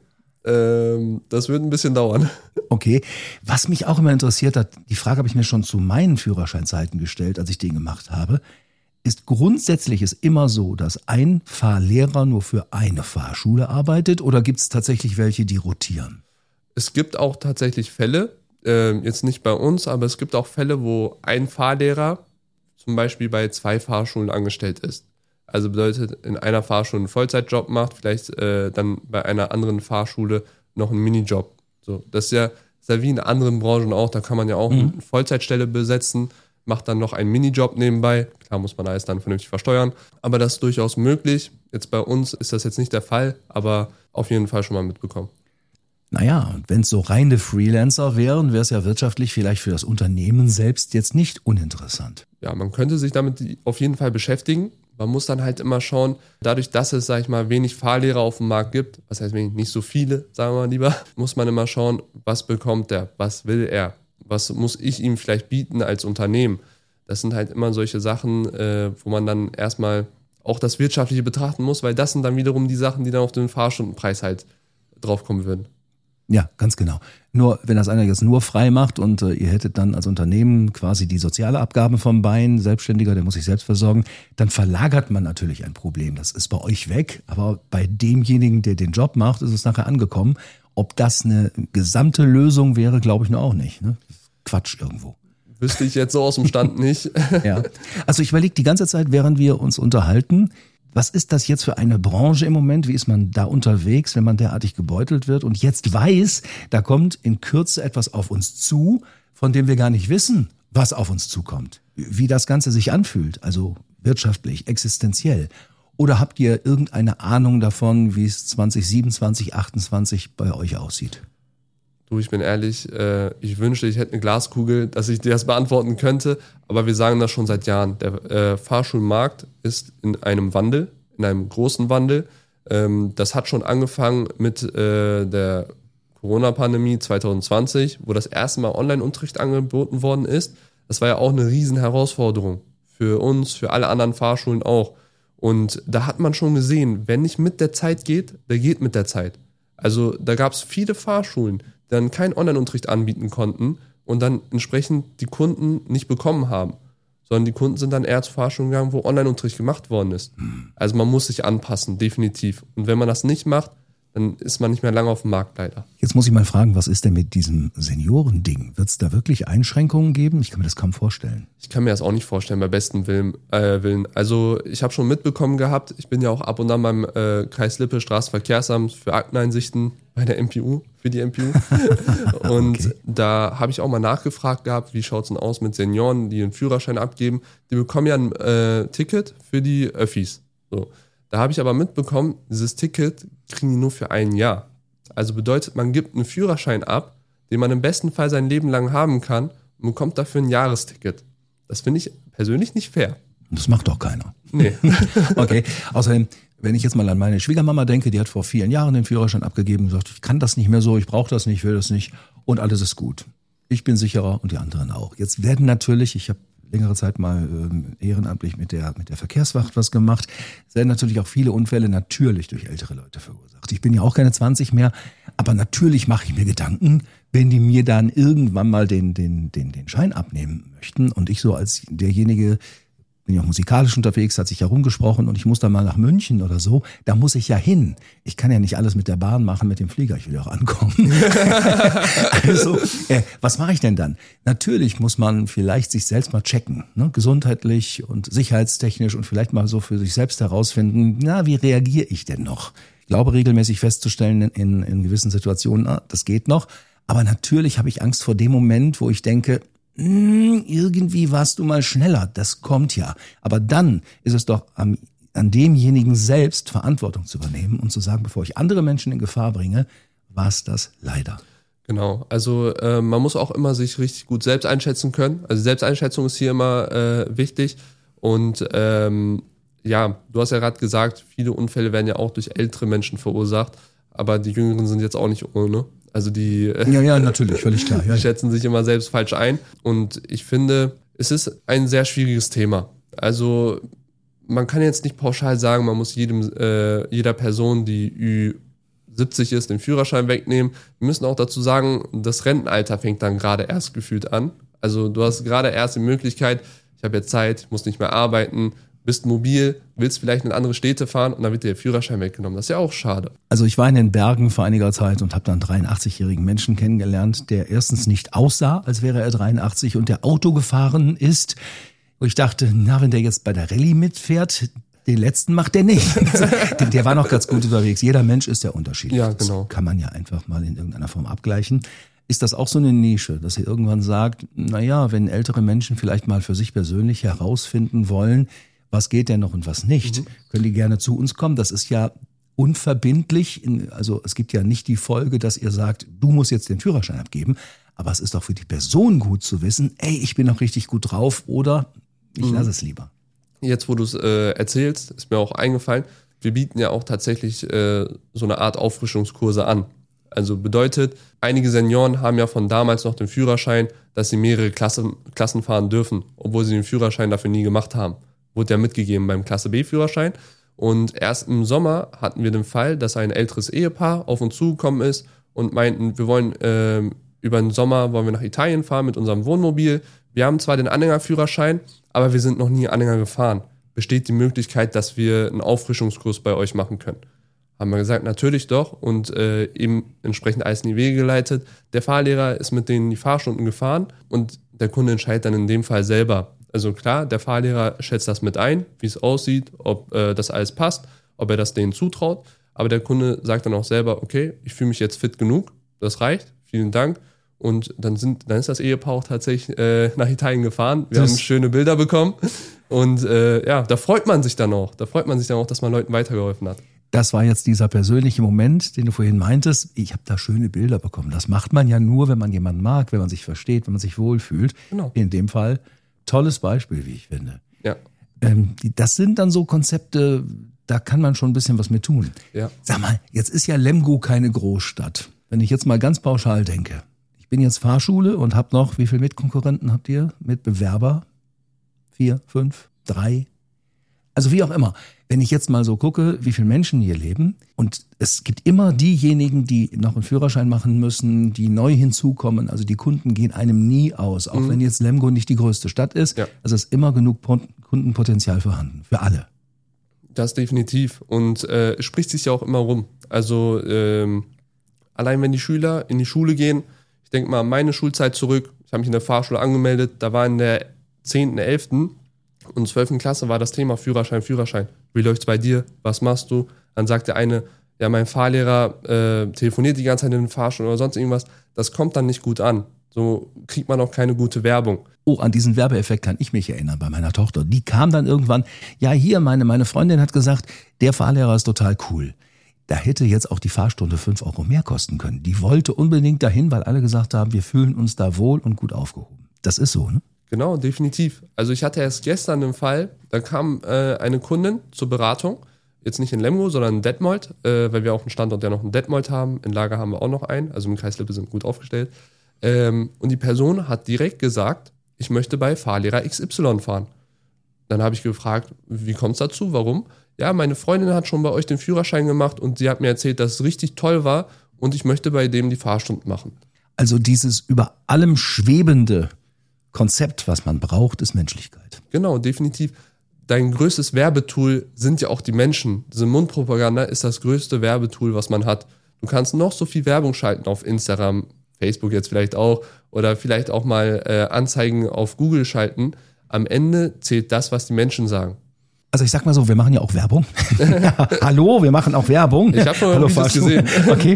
Das wird ein bisschen dauern. Okay. Was mich auch immer interessiert hat, die Frage habe ich mir schon zu meinen Führerscheinzeiten gestellt, als ich den gemacht habe, ist grundsätzlich ist immer so, dass ein Fahrlehrer nur für eine Fahrschule arbeitet, oder gibt es tatsächlich welche, die rotieren? Es gibt auch tatsächlich Fälle, jetzt nicht bei uns, aber es gibt auch Fälle, wo ein Fahrlehrer zum Beispiel bei 2 Fahrschulen angestellt ist. Also bedeutet, in einer Fahrschule einen Vollzeitjob macht, vielleicht dann bei einer anderen Fahrschule noch einen Minijob. So, das ist ja wie in anderen Branchen auch, da kann man ja auch eine Vollzeitstelle besetzen, macht dann noch einen Minijob nebenbei. Klar muss man alles dann vernünftig versteuern, aber das ist durchaus möglich. Jetzt bei uns ist das jetzt nicht der Fall, aber auf jeden Fall schon mal mitbekommen. Naja, und wenn es so reine Freelancer wären, wäre es ja wirtschaftlich vielleicht für das Unternehmen selbst jetzt nicht uninteressant. Ja, man könnte sich damit auf jeden Fall beschäftigen. Man muss dann halt immer schauen, dadurch, dass es, sag ich mal, wenig Fahrlehrer auf dem Markt gibt, was heißt wenig, nicht so viele, sagen wir mal lieber, muss man immer schauen, was bekommt er, was will er, was muss ich ihm vielleicht bieten als Unternehmen. Das sind halt immer solche Sachen, wo man dann erstmal auch das Wirtschaftliche betrachten muss, weil das sind dann wiederum die Sachen, die dann auf den Fahrstundenpreis halt draufkommen würden. Ja, ganz genau. Nur, wenn das einer jetzt nur frei macht und ihr hättet dann als Unternehmen quasi die soziale Abgabe vom Bein, Selbstständiger, der muss sich selbst versorgen, dann verlagert man natürlich ein Problem. Das ist bei euch weg, aber bei demjenigen, der den Job macht, ist es nachher angekommen. Ob das eine gesamte Lösung wäre, glaube ich nur auch nicht. Ne? Quatsch irgendwo. Wüsste ich jetzt so aus dem Stand nicht. Ja. Also ich überlege die ganze Zeit, während wir uns unterhalten, was ist das jetzt für eine Branche im Moment? Wie ist man da unterwegs, wenn man derartig gebeutelt wird und jetzt weiß, da kommt in Kürze etwas auf uns zu, von dem wir gar nicht wissen, was auf uns zukommt? Wie das Ganze sich anfühlt, also wirtschaftlich, existenziell. Oder habt ihr irgendeine Ahnung davon, wie es 2027, 2028 bei euch aussieht? Du, ich bin ehrlich, ich wünschte, ich hätte eine Glaskugel, dass ich dir das beantworten könnte, aber wir sagen das schon seit Jahren. Der Fahrschulmarkt ist in einem Wandel, in einem großen Wandel. Das hat schon angefangen mit der Corona-Pandemie 2020, wo das erste Mal Online-Unterricht angeboten worden ist. Das war ja auch eine riesen Herausforderung für uns, für alle anderen Fahrschulen auch. Und da hat man schon gesehen, wenn nicht mit der Zeit geht, der geht mit der Zeit. Also da gab es viele Fahrschulen, die dann keinen Online-Unterricht anbieten konnten und dann entsprechend die Kunden nicht bekommen haben, sondern die Kunden sind dann eher zu Fahrschulen gegangen, wo Online-Unterricht gemacht worden ist. Also man muss sich anpassen, definitiv. Und wenn man das nicht macht, dann ist man nicht mehr lange auf dem Markt leider. Jetzt muss ich mal fragen, was ist denn mit diesem Seniorending? Wird es da wirklich Einschränkungen geben? Ich kann mir das kaum vorstellen. Ich kann mir das auch nicht vorstellen, bei bestem Willen. Also ich habe schon mitbekommen gehabt, ich bin ja auch ab und an beim Kreis Lippe Straßenverkehrsamt für Akteneinsichten bei der MPU, für die MPU. Und okay. Da habe ich auch mal nachgefragt gehabt, wie schaut es denn aus mit Senioren, die einen Führerschein abgeben. Die bekommen ja ein Ticket für die Öffis. So. Da habe ich aber mitbekommen, dieses Ticket kriegen die nur für ein Jahr. Also bedeutet, man gibt einen Führerschein ab, den man im besten Fall sein Leben lang haben kann und bekommt dafür ein Jahresticket. Das finde ich persönlich nicht fair. Das macht doch keiner. Nee. Okay, außerdem, wenn ich jetzt mal an meine Schwiegermama denke, die hat vor vielen Jahren den Führerschein abgegeben und gesagt, ich kann das nicht mehr so, ich brauche das nicht, will das nicht und alles ist gut. Ich bin sicherer und die anderen auch. Jetzt werden natürlich, ich habe längere Zeit mal ehrenamtlich mit der Verkehrswacht was gemacht. Es werden natürlich auch viele Unfälle natürlich durch ältere Leute verursacht. Ich bin ja auch keine 20 mehr, aber natürlich mache ich mir Gedanken, wenn die mir dann irgendwann mal den Schein abnehmen möchten und ich so als derjenige, bin ja auch musikalisch unterwegs, hat sich herumgesprochen und ich muss dann mal nach München oder so, da muss ich ja hin. Ich kann ja nicht alles mit der Bahn machen, mit dem Flieger, ich will ja auch ankommen. Also, was mache ich denn dann? Natürlich muss man vielleicht sich selbst mal checken, ne? Gesundheitlich und sicherheitstechnisch und vielleicht mal so für sich selbst herausfinden, na, wie reagiere ich denn noch? Ich glaube, regelmäßig festzustellen in gewissen Situationen, das geht noch. Aber natürlich habe ich Angst vor dem Moment, wo ich denke, irgendwie warst du mal schneller, das kommt ja. Aber dann ist es doch an demjenigen selbst Verantwortung zu übernehmen und zu sagen, bevor ich andere Menschen in Gefahr bringe, war es das leider. Genau, also man muss auch immer sich richtig gut selbst einschätzen können. Also Selbsteinschätzung ist hier immer wichtig. Und ja, du hast ja gerade gesagt, viele Unfälle werden ja auch durch ältere Menschen verursacht, aber die Jüngeren sind jetzt auch nicht ohne. Also die ja, natürlich, völlig klar. Ja, schätzen sich immer selbst falsch ein. Und ich finde, es ist ein sehr schwieriges Thema. Also man kann jetzt nicht pauschal sagen, man muss jeder Person, die Ü70 ist, den Führerschein wegnehmen. Wir müssen auch dazu sagen, das Rentenalter fängt dann gerade erst gefühlt an. Also du hast gerade erst die Möglichkeit, ich habe jetzt Zeit, ich muss nicht mehr arbeiten, bist mobil, willst vielleicht in andere Städte fahren und dann wird dir der Führerschein weggenommen. Das ist ja auch schade. Also ich war in den Bergen vor einiger Zeit und habe dann einen 83-jährigen Menschen kennengelernt, der erstens nicht aussah, als wäre er 83 und der Auto gefahren ist. Wo ich dachte, na, wenn der jetzt bei der Rallye mitfährt, den letzten macht der nicht. Der war noch ganz gut unterwegs. Jeder Mensch ist ja unterschiedlich. Ja, genau. Das kann man ja einfach mal in irgendeiner Form abgleichen. Ist das auch so eine Nische, dass ihr irgendwann sagt, naja, wenn ältere Menschen vielleicht mal für sich persönlich herausfinden wollen, was geht denn noch und was nicht, können die gerne zu uns kommen. Das ist ja unverbindlich. Also es gibt ja nicht die Folge, dass ihr sagt, du musst jetzt den Führerschein abgeben. Aber es ist doch für die Person gut zu wissen, ey, ich bin noch richtig gut drauf oder ich lasse es lieber. Jetzt, wo du es erzählst, ist mir auch eingefallen, wir bieten ja auch tatsächlich so eine Art Auffrischungskurse an. Also bedeutet, einige Senioren haben ja von damals noch den Führerschein, dass sie mehrere Klassen fahren dürfen, obwohl sie den Führerschein dafür nie gemacht haben. Wurde ja mitgegeben beim Klasse B-Führerschein. Und erst im Sommer hatten wir den Fall, dass ein älteres Ehepaar auf uns zugekommen ist und meinten, wir wollen über den Sommer wollen wir nach Italien fahren mit unserem Wohnmobil. Wir haben zwar den Anhängerführerschein, aber wir sind noch nie Anhänger gefahren. Besteht die Möglichkeit, dass wir einen Auffrischungskurs bei euch machen können? Haben wir gesagt, natürlich doch und eben entsprechend alles in die Wege geleitet. Der Fahrlehrer ist mit denen die Fahrstunden gefahren und der Kunde entscheidet dann in dem Fall selber. Also klar, der Fahrlehrer schätzt das mit ein, wie es aussieht, ob das alles passt, ob er das denen zutraut. Aber der Kunde sagt dann auch selber, okay, ich fühle mich jetzt fit genug, das reicht, vielen Dank. Und dann ist das Ehepaar auch tatsächlich nach Italien gefahren. Wir haben schöne Bilder bekommen. Und ja, da freut man sich dann auch. Da freut man sich dann auch, dass man Leuten weitergeholfen hat. Das war jetzt dieser persönliche Moment, den du vorhin meintest. Ich habe da schöne Bilder bekommen. Das macht man ja nur, wenn man jemanden mag, wenn man sich versteht, wenn man sich wohlfühlt. Genau. In dem Fall tolles Beispiel, wie ich finde. Ja. Das sind dann so Konzepte, da kann man schon ein bisschen was mit tun. Ja. Sag mal, jetzt ist ja Lemgo keine Großstadt. Wenn ich jetzt mal ganz pauschal denke. Ich bin jetzt Fahrschule und habe noch, wie viele Mitkonkurrenten habt ihr? Mitbewerber? 4, 5, 3? Also wie auch immer. Wenn ich jetzt mal so gucke, wie viele Menschen hier leben und es gibt immer diejenigen, die noch einen Führerschein machen müssen, die neu hinzukommen. Also die Kunden gehen einem nie aus, auch wenn jetzt Lemgo nicht die größte Stadt ist. Ja. Also es ist immer genug Kundenpotenzial vorhanden, für alle. Das definitiv. Und es spricht sich ja auch immer rum. Also allein wenn die Schüler in die Schule gehen, ich denke mal an meine Schulzeit zurück, ich habe mich in der Fahrschule angemeldet, da war in der 10., 11. und 12. Klasse war das Thema Führerschein. Wie läuft's bei dir? Was machst du? Dann sagt der eine, ja, mein Fahrlehrer telefoniert die ganze Zeit in den Fahrstunden oder sonst irgendwas. Das kommt dann nicht gut an. So kriegt man auch keine gute Werbung. Oh, an diesen Werbeeffekt kann ich mich erinnern bei meiner Tochter. Die kam dann irgendwann, ja hier, meine Freundin hat gesagt, der Fahrlehrer ist total cool. Da hätte jetzt auch die Fahrstunde 5 € mehr kosten können. Die wollte unbedingt dahin, weil alle gesagt haben, wir fühlen uns da wohl und gut aufgehoben. Das ist so, ne? Genau, definitiv. Also ich hatte erst gestern einen Fall, da kam eine Kundin zur Beratung, jetzt nicht in Lemgo, sondern in Detmold, weil wir auch einen Standort ja noch in Detmold haben, in Lager haben wir auch noch einen, also im Kreis Lippe sind gut aufgestellt. Und die Person hat direkt gesagt, ich möchte bei Fahrlehrer XY fahren. Dann habe ich gefragt, wie kommt es dazu, warum? Ja, meine Freundin hat schon bei euch den Führerschein gemacht und sie hat mir erzählt, dass es richtig toll war und ich möchte bei dem die Fahrstunden machen. Also dieses über allem schwebende Konzept, was man braucht, ist Menschlichkeit. Genau, definitiv. Dein größtes Werbetool sind ja auch die Menschen. Diese Mundpropaganda ist das größte Werbetool, was man hat. Du kannst noch so viel Werbung schalten auf Instagram, Facebook jetzt vielleicht auch oder vielleicht auch mal Anzeigen auf Google schalten. Am Ende zählt das, was die Menschen sagen. Also ich sag mal so, wir machen ja auch Werbung. Hallo, wir machen auch Werbung. Ich habe schon Videos gesehen. Okay,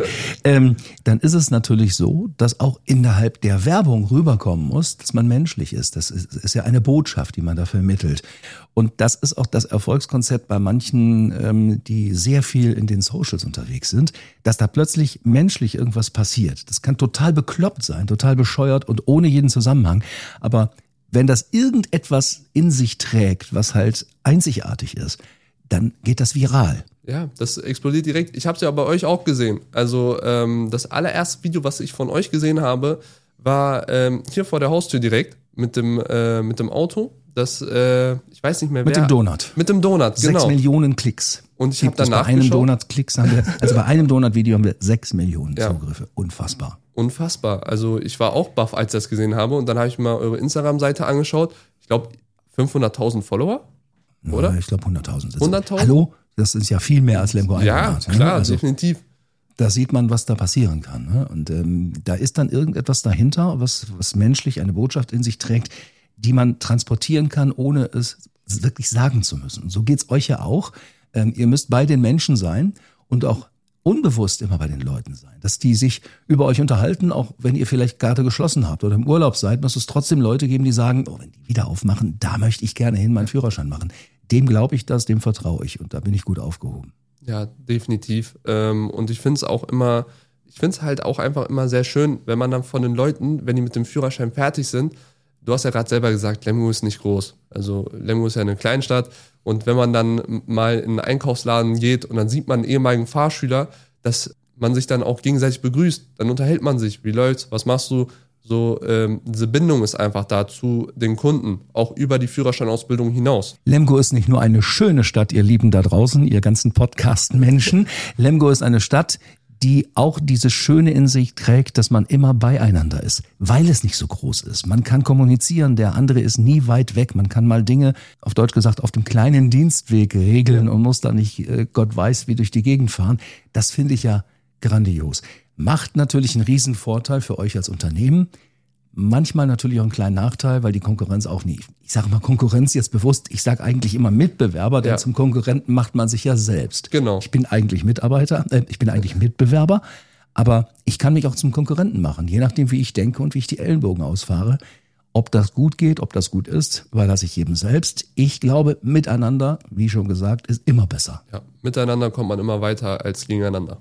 dann ist es natürlich so, dass auch innerhalb der Werbung rüberkommen muss, dass man menschlich ist. Das ist ja eine Botschaft, die man da vermittelt. Und das ist auch das Erfolgskonzept bei manchen, die sehr viel in den Socials unterwegs sind, dass da plötzlich menschlich irgendwas passiert. Das kann total bekloppt sein, total bescheuert und ohne jeden Zusammenhang. Aber wenn das irgendetwas in sich trägt, was halt einzigartig ist, dann geht das viral. Ja, das explodiert direkt. Ich habe es ja bei euch auch gesehen. Also das allererste Video, was ich von euch gesehen habe, war hier vor der Haustür direkt mit dem Auto. Das, ich weiß nicht mehr wer. Mit dem Donut. Mit dem Donut, genau. 6 Millionen Klicks. Und ich habe danach bei einem Donut-Klicks haben wir, also bei einem Donut-Video haben wir 6 Millionen Zugriffe. Unfassbar. Unfassbar. Also ich war auch baff, als ich das gesehen habe. Und dann habe ich mal eure Instagram-Seite angeschaut. Ich glaube 500.000 Follower, oder? Ja, ich glaube 100.000. 100.000? Hallo? Das ist ja viel mehr als Lemgo Ja, hat. klar, also, definitiv. da sieht man, was da passieren kann. Ne? Und da ist dann irgendetwas dahinter, was menschlich eine Botschaft in sich trägt, die man transportieren kann, ohne es wirklich sagen zu müssen. Und so geht's euch ja auch. Ihr müsst bei den Menschen sein und auch unbewusst immer bei den Leuten sein, dass die sich über euch unterhalten, auch wenn ihr vielleicht gerade geschlossen habt oder im Urlaub seid, muss es trotzdem Leute geben, die sagen, oh, wenn die wieder aufmachen, da möchte ich gerne hin meinen Führerschein machen. Dem glaube ich das, dem vertraue ich und da bin ich gut aufgehoben. Ja, definitiv. Und ich finde es auch immer, ich finde es halt auch einfach immer sehr schön, wenn man dann von den Leuten, wenn die mit dem Führerschein fertig sind, du hast ja gerade selber gesagt, Lemgo ist nicht groß. Also Lemgo ist ja eine Kleinstadt. Und wenn man dann mal in einen Einkaufsladen geht und dann sieht man einen ehemaligen Fahrschüler, dass man sich dann auch gegenseitig begrüßt, dann unterhält man sich. Wie läuft's? Was machst du? So, diese Bindung ist einfach da zu den Kunden, auch über die Führerscheinausbildung hinaus. Lemgo ist nicht nur eine schöne Stadt, ihr Lieben da draußen, ihr ganzen Podcast-Menschen. Lemgo ist eine Stadt, die auch dieses Schöne in sich trägt, dass man immer beieinander ist, weil es nicht so groß ist. Man kann kommunizieren, der andere ist nie weit weg. Man kann mal Dinge, auf Deutsch gesagt, auf dem kleinen Dienstweg regeln und muss da nicht, Gott weiß, wie durch die Gegend fahren. Das finde ich ja grandios. Macht natürlich einen riesen Vorteil für euch als Unternehmen. Manchmal natürlich auch einen kleinen Nachteil, weil die Konkurrenz auch nie, ich sage mal Konkurrenz jetzt bewusst, ich sage eigentlich immer Mitbewerber, denn zum Konkurrenten macht man sich ja selbst. Genau. Ich bin eigentlich Mitarbeiter, ich bin eigentlich Mitbewerber, aber ich kann mich auch zum Konkurrenten machen, je nachdem wie ich denke und wie ich die Ellenbogen ausfahre. Ob das gut geht, ob das gut ist, überlasse ich jedem selbst. Ich glaube, miteinander, wie schon gesagt, ist immer besser. Ja, miteinander kommt man immer weiter als gegeneinander.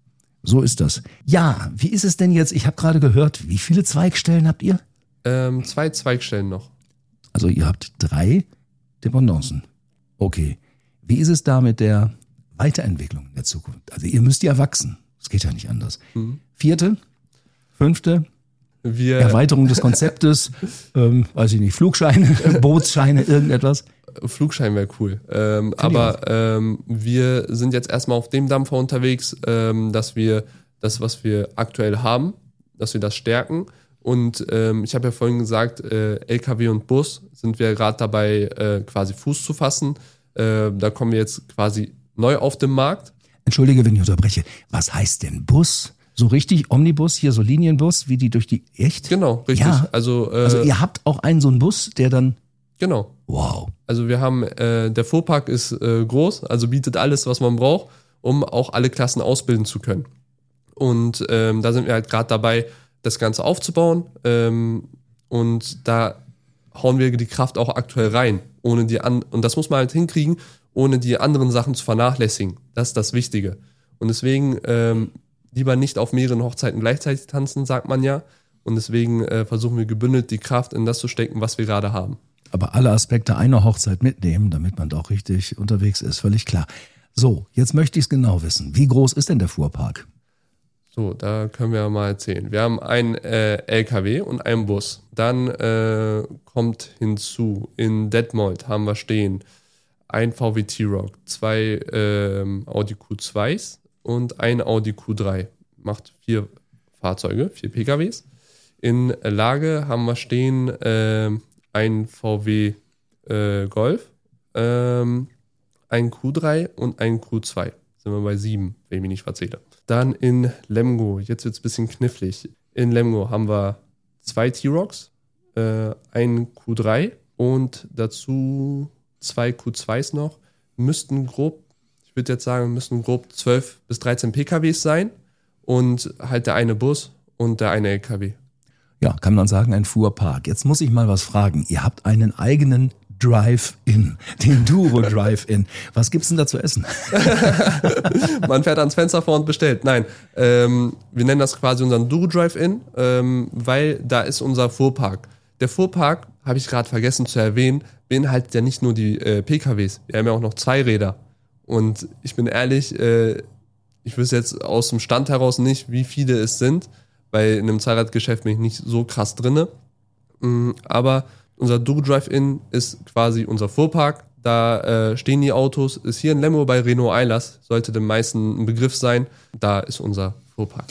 So ist das. Ja, wie ist es denn jetzt? Ich habe gerade gehört, wie viele Zweigstellen habt ihr? 2 Zweigstellen noch. Also ihr habt 3 Dependancen. Okay. Wie ist es da mit der Weiterentwicklung in der Zukunft? Also ihr müsst ja wachsen. Es geht ja nicht anders. 4., 5., Erweiterung des Konzeptes, weiß ich nicht, Flugscheine, Bootsscheine, irgendetwas. Flugschein wäre cool. Aber wir sind jetzt erstmal auf dem Dampfer unterwegs, dass wir das, was wir aktuell haben, dass wir das stärken. Und ich habe ja vorhin gesagt, LKW und Bus sind wir gerade dabei, quasi Fuß zu fassen. Da kommen wir jetzt quasi neu auf den Markt. Entschuldige, wenn ich unterbreche. Was heißt denn Bus? So richtig Omnibus, hier so Linienbus, wie die durch die, echt? Genau, richtig. Ja. Also ihr habt auch einen so einen Bus, der dann... Genau. Wow. Also wir haben, der Fuhrpark ist groß, also bietet alles, was man braucht, um auch alle Klassen ausbilden zu können. Und da sind wir halt gerade dabei, das Ganze aufzubauen. Und da hauen wir die Kraft auch aktuell rein, ohne und das muss man halt hinkriegen, ohne die anderen Sachen zu vernachlässigen. Das ist das Wichtige. Und deswegen lieber nicht auf mehreren Hochzeiten gleichzeitig tanzen, sagt man ja. Und deswegen versuchen wir gebündelt die Kraft in das zu stecken, was wir gerade haben. Aber alle Aspekte einer Hochzeit mitnehmen, damit man da auch richtig unterwegs ist, völlig klar. So, jetzt möchte ich es genau wissen. Wie groß ist denn der Fuhrpark? So, da können wir mal erzählen. Wir haben einen LKW und einen Bus. Dann kommt hinzu, in Detmold haben wir stehen ein VW T-Roc, 2 Audi Q2s und ein Audi Q3. Macht 4 Fahrzeuge, 4 PKWs. In Lage haben wir stehen ein VW Golf, ein Q3 und ein Q2. Sind wir bei 7, wenn ich mich nicht verzähle. Dann in Lemgo, jetzt wird es ein bisschen knifflig. In Lemgo haben wir 2 T-Rocs, ein Q3 und dazu 2 Q2s noch. Müssten grob 12 bis 13 PKWs sein und halt der eine Bus und der eine LKW. Ja, kann man sagen, ein Fuhrpark. Jetzt muss ich mal was fragen. Ihr habt einen eigenen Drive-In, den Duro Drive-In. Was gibt's denn da zu essen? Man fährt ans Fenster vor und bestellt. Nein, wir nennen das quasi unseren Duro Drive-In, weil da ist unser Fuhrpark. Der Fuhrpark, habe ich gerade vergessen zu erwähnen, beinhaltet ja nicht nur die PKWs. Wir haben ja auch noch Zweiräder. Und ich bin ehrlich, ich wüsste jetzt aus dem Stand heraus nicht, wie viele es sind, weil in einem Zweiradgeschäft bin ich nicht so krass drinne. Aber unser Duro Drive-In ist quasi unser Fuhrpark. Da stehen die Autos. Ist hier in Lemgo bei Renault Eilers. Sollte den meisten ein Begriff sein. Da ist unser Fuhrpark.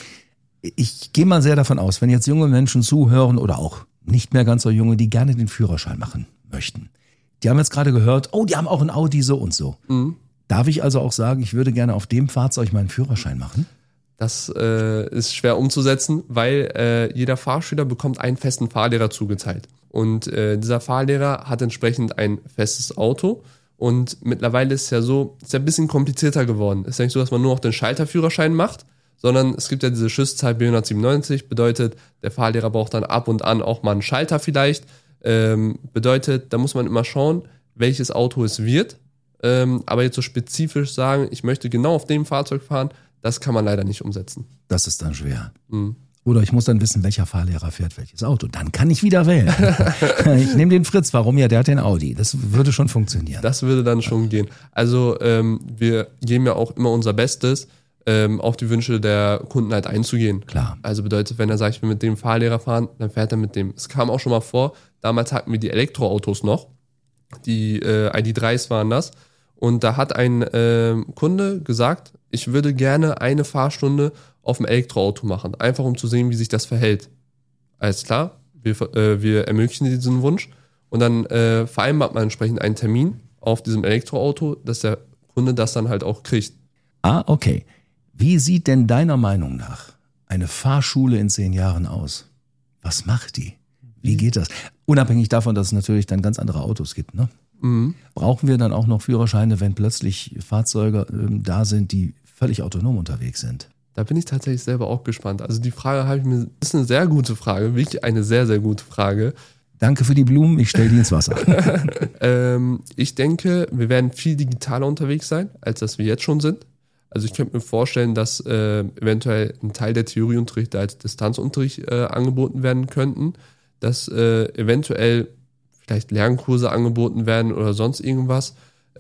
Ich gehe mal sehr davon aus, wenn jetzt junge Menschen zuhören oder auch nicht mehr ganz so junge, die gerne den Führerschein machen möchten. Die haben jetzt gerade gehört, oh, die haben auch ein Audi so und so. Mhm. Darf ich also auch sagen, ich würde gerne auf dem Fahrzeug meinen Führerschein machen? Das ist schwer umzusetzen, weil jeder Fahrschüler bekommt einen festen Fahrlehrer zugeteilt. Und dieser Fahrlehrer hat entsprechend ein festes Auto. Und mittlerweile ist es ja so, ist ja ein bisschen komplizierter geworden. Es ist ja nicht so, dass man nur noch den Schalterführerschein macht, sondern es gibt ja diese Schusszahl B197, bedeutet, der Fahrlehrer braucht dann ab und an auch mal einen Schalter vielleicht. Bedeutet, da muss man immer schauen, welches Auto es wird. Aber jetzt so spezifisch sagen, ich möchte genau auf dem Fahrzeug fahren, das kann man leider nicht umsetzen. Das ist dann schwer. Mhm. Oder ich muss dann wissen, welcher Fahrlehrer fährt welches Auto. Dann kann ich wieder wählen. Ich nehme den Fritz. Warum? Ja, der hat den Audi. Das würde schon funktionieren. Das würde dann schon gehen. Also wir geben ja auch immer unser Bestes, auf die Wünsche der Kunden halt einzugehen. Klar. Also bedeutet, wenn er sagt, ich will mit dem Fahrlehrer fahren, dann fährt er mit dem. Es kam auch schon mal vor, damals hatten wir die Elektroautos noch. Die ID3s waren das. Und da hat ein Kunde gesagt, ich würde gerne eine Fahrstunde auf dem Elektroauto machen, einfach um zu sehen, wie sich das verhält. Alles klar, wir ermöglichen diesen Wunsch und dann vereinbart man entsprechend einen Termin auf diesem Elektroauto, dass der Kunde das dann halt auch kriegt. Ah, okay. Wie sieht denn deiner Meinung nach eine Fahrschule in 10 Jahren aus? Was macht die? Wie geht das? Unabhängig davon, dass es natürlich dann ganz andere Autos gibt, ne? Mhm. Brauchen wir dann auch noch Führerscheine, wenn plötzlich Fahrzeuge da sind, die völlig autonom unterwegs sind? Da bin ich tatsächlich selber auch gespannt. Also die Frage habe ich mir, ist eine sehr gute Frage, wirklich eine sehr, sehr gute Frage. Danke für die Blumen, ich stelle die ins Wasser. Ich denke, wir werden viel digitaler unterwegs sein, als dass wir jetzt schon sind. Also ich könnte mir vorstellen, dass eventuell ein Teil der Theorieunterricht als Distanzunterricht angeboten werden könnten, dass eventuell vielleicht Lernkurse angeboten werden oder sonst irgendwas.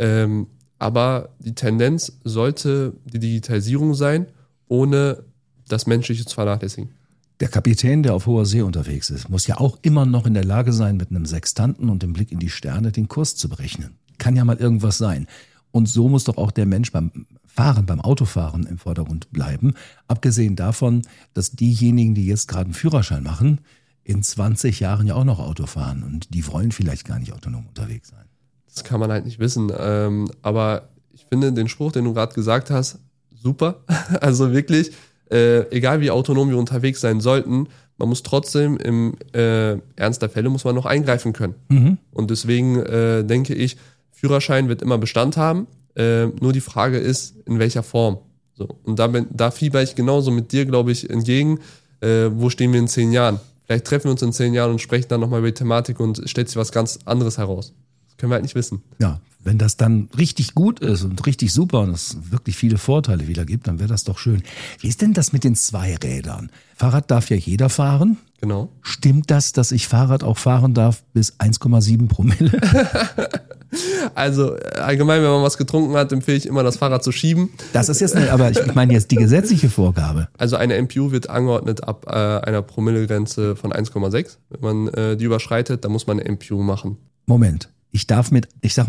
Aber die Tendenz sollte die Digitalisierung sein, ohne das Menschliche zu vernachlässigen. Der Kapitän, der auf hoher See unterwegs ist, muss ja auch immer noch in der Lage sein, mit einem Sextanten und dem Blick in die Sterne den Kurs zu berechnen. Kann ja mal irgendwas sein. Und so muss doch auch der Mensch beim Fahren, beim Autofahren im Vordergrund bleiben. Abgesehen davon, dass diejenigen, die jetzt gerade einen Führerschein machen, in 20 Jahren ja auch noch Auto fahren und die wollen vielleicht gar nicht autonom unterwegs sein. Das kann man halt nicht wissen. Aber ich finde den Spruch, den du gerade gesagt hast, super. Also wirklich, egal wie autonom wir unterwegs sein sollten, man muss trotzdem im Ernst der Fälle muss man noch eingreifen können. Mhm. Und deswegen denke ich, Führerschein wird immer Bestand haben. Nur die Frage ist, in welcher Form. So. Und da fieber ich genauso mit dir, glaube ich, entgegen. Wo stehen wir in 10 Jahren? Vielleicht treffen wir uns in 10 Jahren und sprechen dann nochmal über die Thematik und stellt sich was ganz anderes heraus. Das können wir halt nicht wissen. Ja, wenn das dann richtig gut ist und richtig super und es wirklich viele Vorteile wieder gibt, dann wäre das doch schön. Wie ist denn das mit den Zweirädern? Fahrrad darf ja jeder fahren. Genau. Stimmt das, dass ich Fahrrad auch fahren darf bis 1,7 Promille? Also allgemein, wenn man was getrunken hat, empfehle ich immer, das Fahrrad zu schieben. Das ist jetzt, aber ich meine jetzt die gesetzliche Vorgabe. Also eine MPU wird angeordnet ab einer Promillegrenze von 1,6. Wenn man die überschreitet, dann muss man eine MPU machen. Moment. Ich darf mit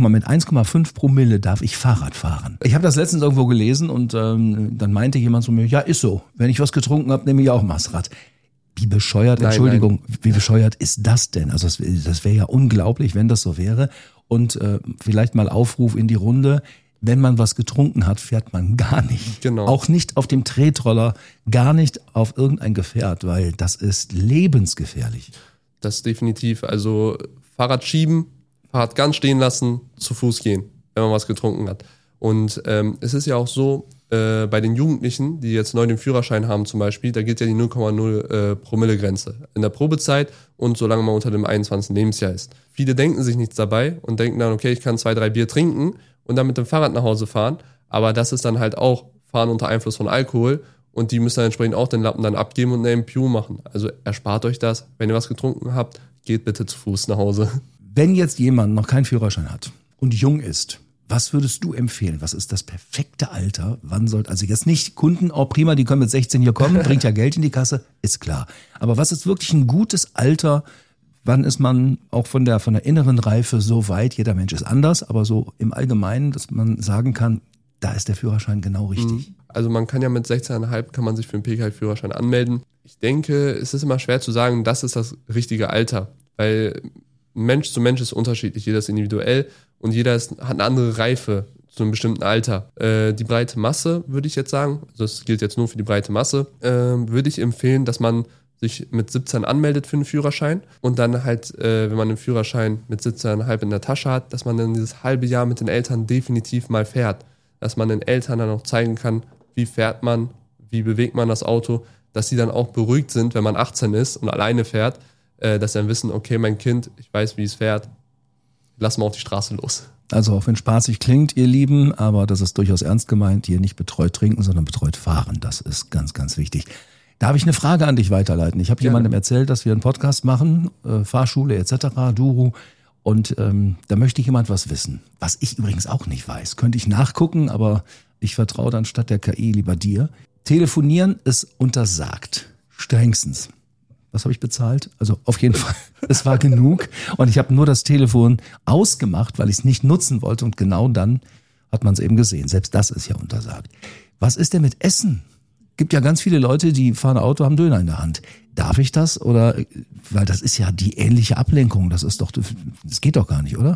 1,5 Promille darf ich Fahrrad fahren. Ich habe das letztens irgendwo gelesen und dann meinte jemand zu mir, ja, ist so. Wenn ich was getrunken habe, nehme ich auch mal das Rad. Wie bescheuert, Entschuldigung, wie bescheuert ist das denn? Also das wäre ja unglaublich, wenn das so wäre. Und vielleicht mal Aufruf in die Runde, wenn man was getrunken hat, fährt man gar nicht. Genau. Auch nicht auf dem Tretroller, gar nicht auf irgendein Gefährt, weil das ist lebensgefährlich. Das ist definitiv. Also Fahrrad schieben, Fahrrad ganz stehen lassen, zu Fuß gehen, wenn man was getrunken hat. Und es ist ja auch so, bei den Jugendlichen, die jetzt neu den Führerschein haben zum Beispiel, da gilt ja die 0,0 Promille-Grenze in der Probezeit und solange man unter dem 21. Lebensjahr ist. Viele denken sich nichts dabei und denken dann, okay, ich kann 2, 3 Bier trinken und dann mit dem Fahrrad nach Hause fahren. Aber das ist dann halt auch Fahren unter Einfluss von Alkohol und die müssen dann entsprechend auch den Lappen dann abgeben und eine MPU machen. Also erspart euch das. Wenn ihr was getrunken habt, geht bitte zu Fuß nach Hause. Wenn jetzt jemand noch keinen Führerschein hat und jung ist, was würdest du empfehlen? Was ist das perfekte Alter? Wann sollte, also jetzt nicht Kunden, oh prima, die können mit 16 hier kommen, bringt ja Geld in die Kasse, ist klar. Aber was ist wirklich ein gutes Alter? Wann ist man auch von der inneren Reife so weit? Jeder Mensch ist anders, aber so im Allgemeinen, dass man sagen kann, da ist der Führerschein genau richtig. Also man kann ja mit 16,5 kann man sich für den PKW-Führerschein anmelden. Ich denke, es ist immer schwer zu sagen, das ist das richtige Alter, weil Mensch zu Mensch ist unterschiedlich, jeder ist individuell und jeder hat eine andere Reife zu einem bestimmten Alter. Die breite Masse, würde ich jetzt sagen, also das gilt jetzt nur für die breite Masse, würde ich empfehlen, dass man sich mit 17 anmeldet für einen Führerschein und dann halt, wenn man den Führerschein mit 17,5 in der Tasche hat, dass man dann dieses halbe Jahr mit den Eltern definitiv mal fährt. Dass man den Eltern dann auch zeigen kann, wie fährt man, wie bewegt man das Auto, dass sie dann auch beruhigt sind, wenn man 18 ist und alleine fährt, dass sie dann wissen, okay, mein Kind, ich weiß, wie es fährt, lass mal auf die Straße los. Also auch wenn spaßig klingt, ihr Lieben, aber das ist durchaus ernst gemeint, hier nicht betreut trinken, sondern betreut fahren. Das ist ganz, ganz wichtig. Darf ich eine Frage an dich weiterleiten? Ich habe jemandem erzählt, dass wir einen Podcast machen, Fahrschule etc., Duru, und da möchte jemand was wissen, was ich übrigens auch nicht weiß. Könnte ich nachgucken, aber ich vertraue dann statt der KI lieber dir. Telefonieren ist untersagt, strengstens. Was habe ich bezahlt? Also auf jeden Fall, es war genug. Und ich habe nur das Telefon ausgemacht, weil ich es nicht nutzen wollte. Und genau dann hat man es eben gesehen. Selbst das ist ja untersagt. Was ist denn mit Essen? Gibt ja ganz viele Leute, die fahren Auto, haben Döner in der Hand. Darf ich das? Oder, weil das ist ja die ähnliche Ablenkung. Das geht doch gar nicht, oder?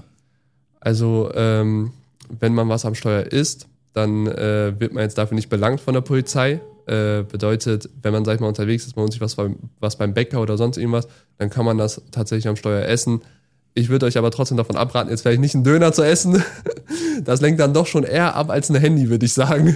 Also, wenn man was am Steuer isst, dann wird man jetzt dafür nicht belangt von der Polizei. Bedeutet, wenn man, sag ich mal, unterwegs ist, man holt sich was beim Bäcker oder sonst irgendwas, dann kann man das tatsächlich am Steuer essen. Ich würde euch aber trotzdem davon abraten, jetzt vielleicht nicht einen Döner zu essen. Das lenkt dann doch schon eher ab als ein Handy, würde ich sagen.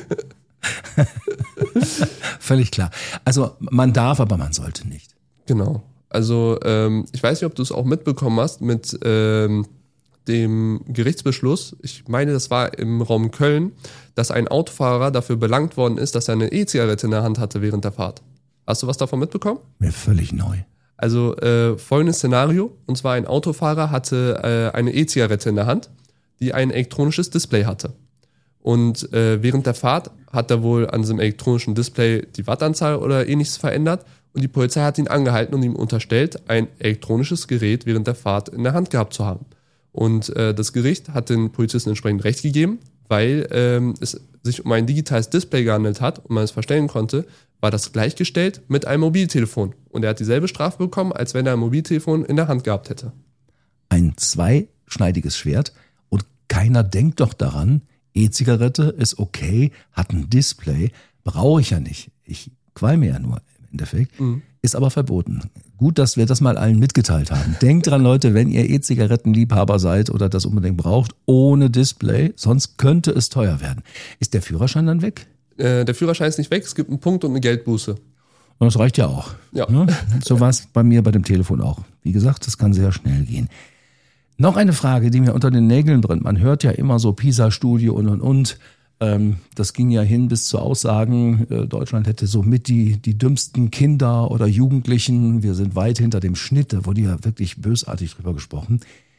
Völlig klar. Also man darf, aber man sollte nicht. Genau. Also ich weiß nicht, ob du es auch mitbekommen hast mit dem Gerichtsbeschluss, ich meine, das war im Raum Köln, dass ein Autofahrer dafür belangt worden ist, dass er eine E-Zigarette in der Hand hatte während der Fahrt. Hast du was davon mitbekommen? Mir völlig neu. Also folgendes Szenario, und zwar ein Autofahrer hatte eine E-Zigarette in der Hand, die ein elektronisches Display hatte. Und während der Fahrt hat er wohl an diesem elektronischen Display die Wattanzahl oder ähnliches verändert und die Polizei hat ihn angehalten und ihm unterstellt, ein elektronisches Gerät während der Fahrt in der Hand gehabt zu haben. Und das Gericht hat den Polizisten entsprechend Recht gegeben, weil es sich um ein digitales Display gehandelt hat und man es verstellen konnte, war das gleichgestellt mit einem Mobiltelefon. Und er hat dieselbe Strafe bekommen, als wenn er ein Mobiltelefon in der Hand gehabt hätte. Ein zweischneidiges Schwert und keiner denkt doch daran, E-Zigarette ist okay, hat ein Display, brauche ich ja nicht. Ich qualme ja nur im Endeffekt, ist aber verboten. Gut, dass wir das mal allen mitgeteilt haben. Denkt dran, Leute, wenn ihr E-Zigarettenliebhaber seid oder das unbedingt braucht, ohne Display, sonst könnte es teuer werden. Ist der Führerschein dann weg? Der Führerschein ist nicht weg, es gibt einen Punkt und eine Geldbuße. Und das reicht ja auch. Ja. So war es bei mir bei dem Telefon auch. Wie gesagt, das kann sehr schnell gehen. Noch eine Frage, die mir unter den Nägeln brennt. Man hört ja immer so PISA-Studie und. Das ging ja hin bis zu Aussagen, Deutschland hätte so mit die dümmsten Kinder oder Jugendlichen. Wir sind weit hinter dem Schnitt. Da wurde ja wirklich bösartig drüber gesprochen.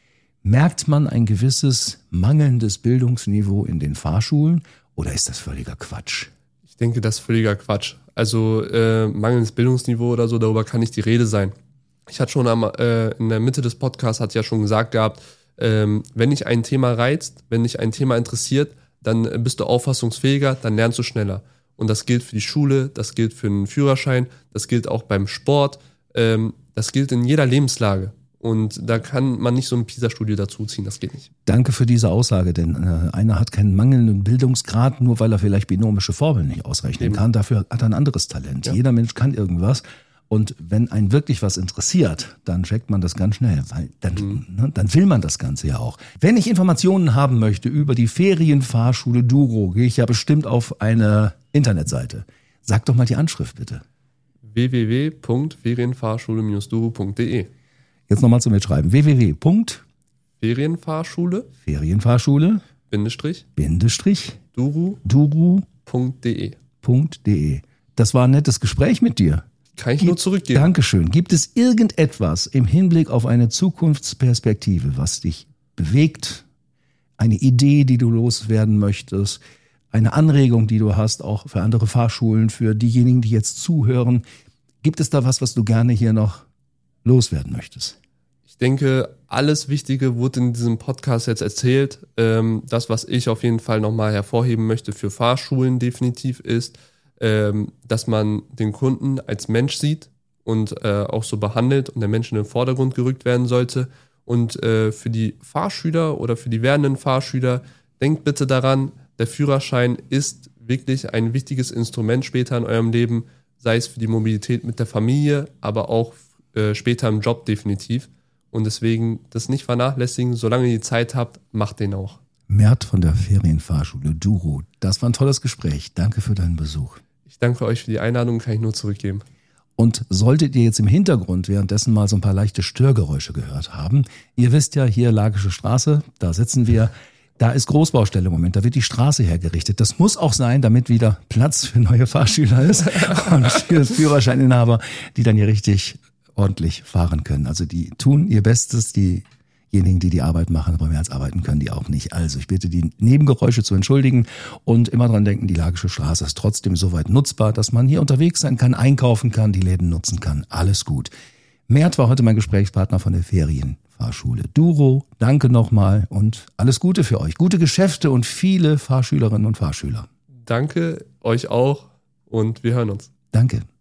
Merkt man ein gewisses mangelndes Bildungsniveau in den Fahrschulen oder ist das völliger Quatsch? Ich denke, das ist völliger Quatsch. Also mangelndes Bildungsniveau oder so, darüber kann nicht die Rede sein. Ich hatte schon in der Mitte des Podcasts hat ja schon gesagt gehabt, wenn dich ein Thema reizt, wenn dich ein Thema interessiert, dann bist du auffassungsfähiger, dann lernst du schneller. Und das gilt für die Schule, das gilt für den Führerschein, das gilt auch beim Sport, das gilt in jeder Lebenslage. Und da kann man nicht so eine PISA-Studie dazuziehen, das geht nicht. Danke für diese Aussage, denn einer hat keinen mangelnden Bildungsgrad, nur weil er vielleicht binomische Formeln nicht ausrechnen kann. Dafür hat er ein anderes Talent. Ja. Jeder Mensch kann irgendwas. Und wenn einen wirklich was interessiert, dann checkt man das ganz schnell, weil dann will man das Ganze ja auch. Wenn ich Informationen haben möchte über die Ferienfahrschule Duro, gehe ich ja bestimmt auf eine Internetseite. Sag doch mal die Anschrift bitte. www.ferienfahrschule-duro.de. Jetzt nochmal zum Mitschreiben. Ferienfahrschule Duru.de. Das war ein nettes Gespräch mit dir. Kann ich nur zurückgeben. Dankeschön. Gibt es irgendetwas im Hinblick auf eine Zukunftsperspektive, was dich bewegt? Eine Idee, die du loswerden möchtest? Eine Anregung, die du hast, auch für andere Fahrschulen, für diejenigen, die jetzt zuhören? Gibt es da was du gerne hier noch loswerden möchtest? Ich denke, alles Wichtige wurde in diesem Podcast jetzt erzählt. Das, was ich auf jeden Fall nochmal hervorheben möchte für Fahrschulen definitiv ist, dass man den Kunden als Mensch sieht und auch so behandelt und der Mensch in den Vordergrund gerückt werden sollte. Und für die Fahrschüler oder für die werdenden Fahrschüler, denkt bitte daran, der Führerschein ist wirklich ein wichtiges Instrument später in eurem Leben, sei es für die Mobilität mit der Familie, aber auch später im Job definitiv. Und deswegen das nicht vernachlässigen, solange ihr die Zeit habt, macht den auch. Mert von der Ferienfahrschule Duro. Das war ein tolles Gespräch. Danke für deinen Besuch. Ich danke euch für die Einladung, kann ich nur zurückgeben. Und solltet ihr jetzt im Hintergrund währenddessen mal so ein paar leichte Störgeräusche gehört haben, ihr wisst ja, hier Lagische Straße, da sitzen wir, da ist Großbaustelle im Moment, da wird die Straße hergerichtet. Das muss auch sein, damit wieder Platz für neue Fahrschüler ist und für Führerscheininhaber, die dann hier richtig ordentlich fahren können. Also die tun ihr Bestes, diejenigen, die Arbeit machen, aber mehr als arbeiten können die auch nicht. Also ich bitte die Nebengeräusche zu entschuldigen und immer dran denken, die Lagische Straße ist trotzdem soweit nutzbar, dass man hier unterwegs sein kann, einkaufen kann, die Läden nutzen kann. Alles gut. Mert war heute mein Gesprächspartner von der Ferienfahrschule Duro. Danke nochmal und alles Gute für euch. Gute Geschäfte und viele Fahrschülerinnen und Fahrschüler. Danke euch auch und wir hören uns. Danke.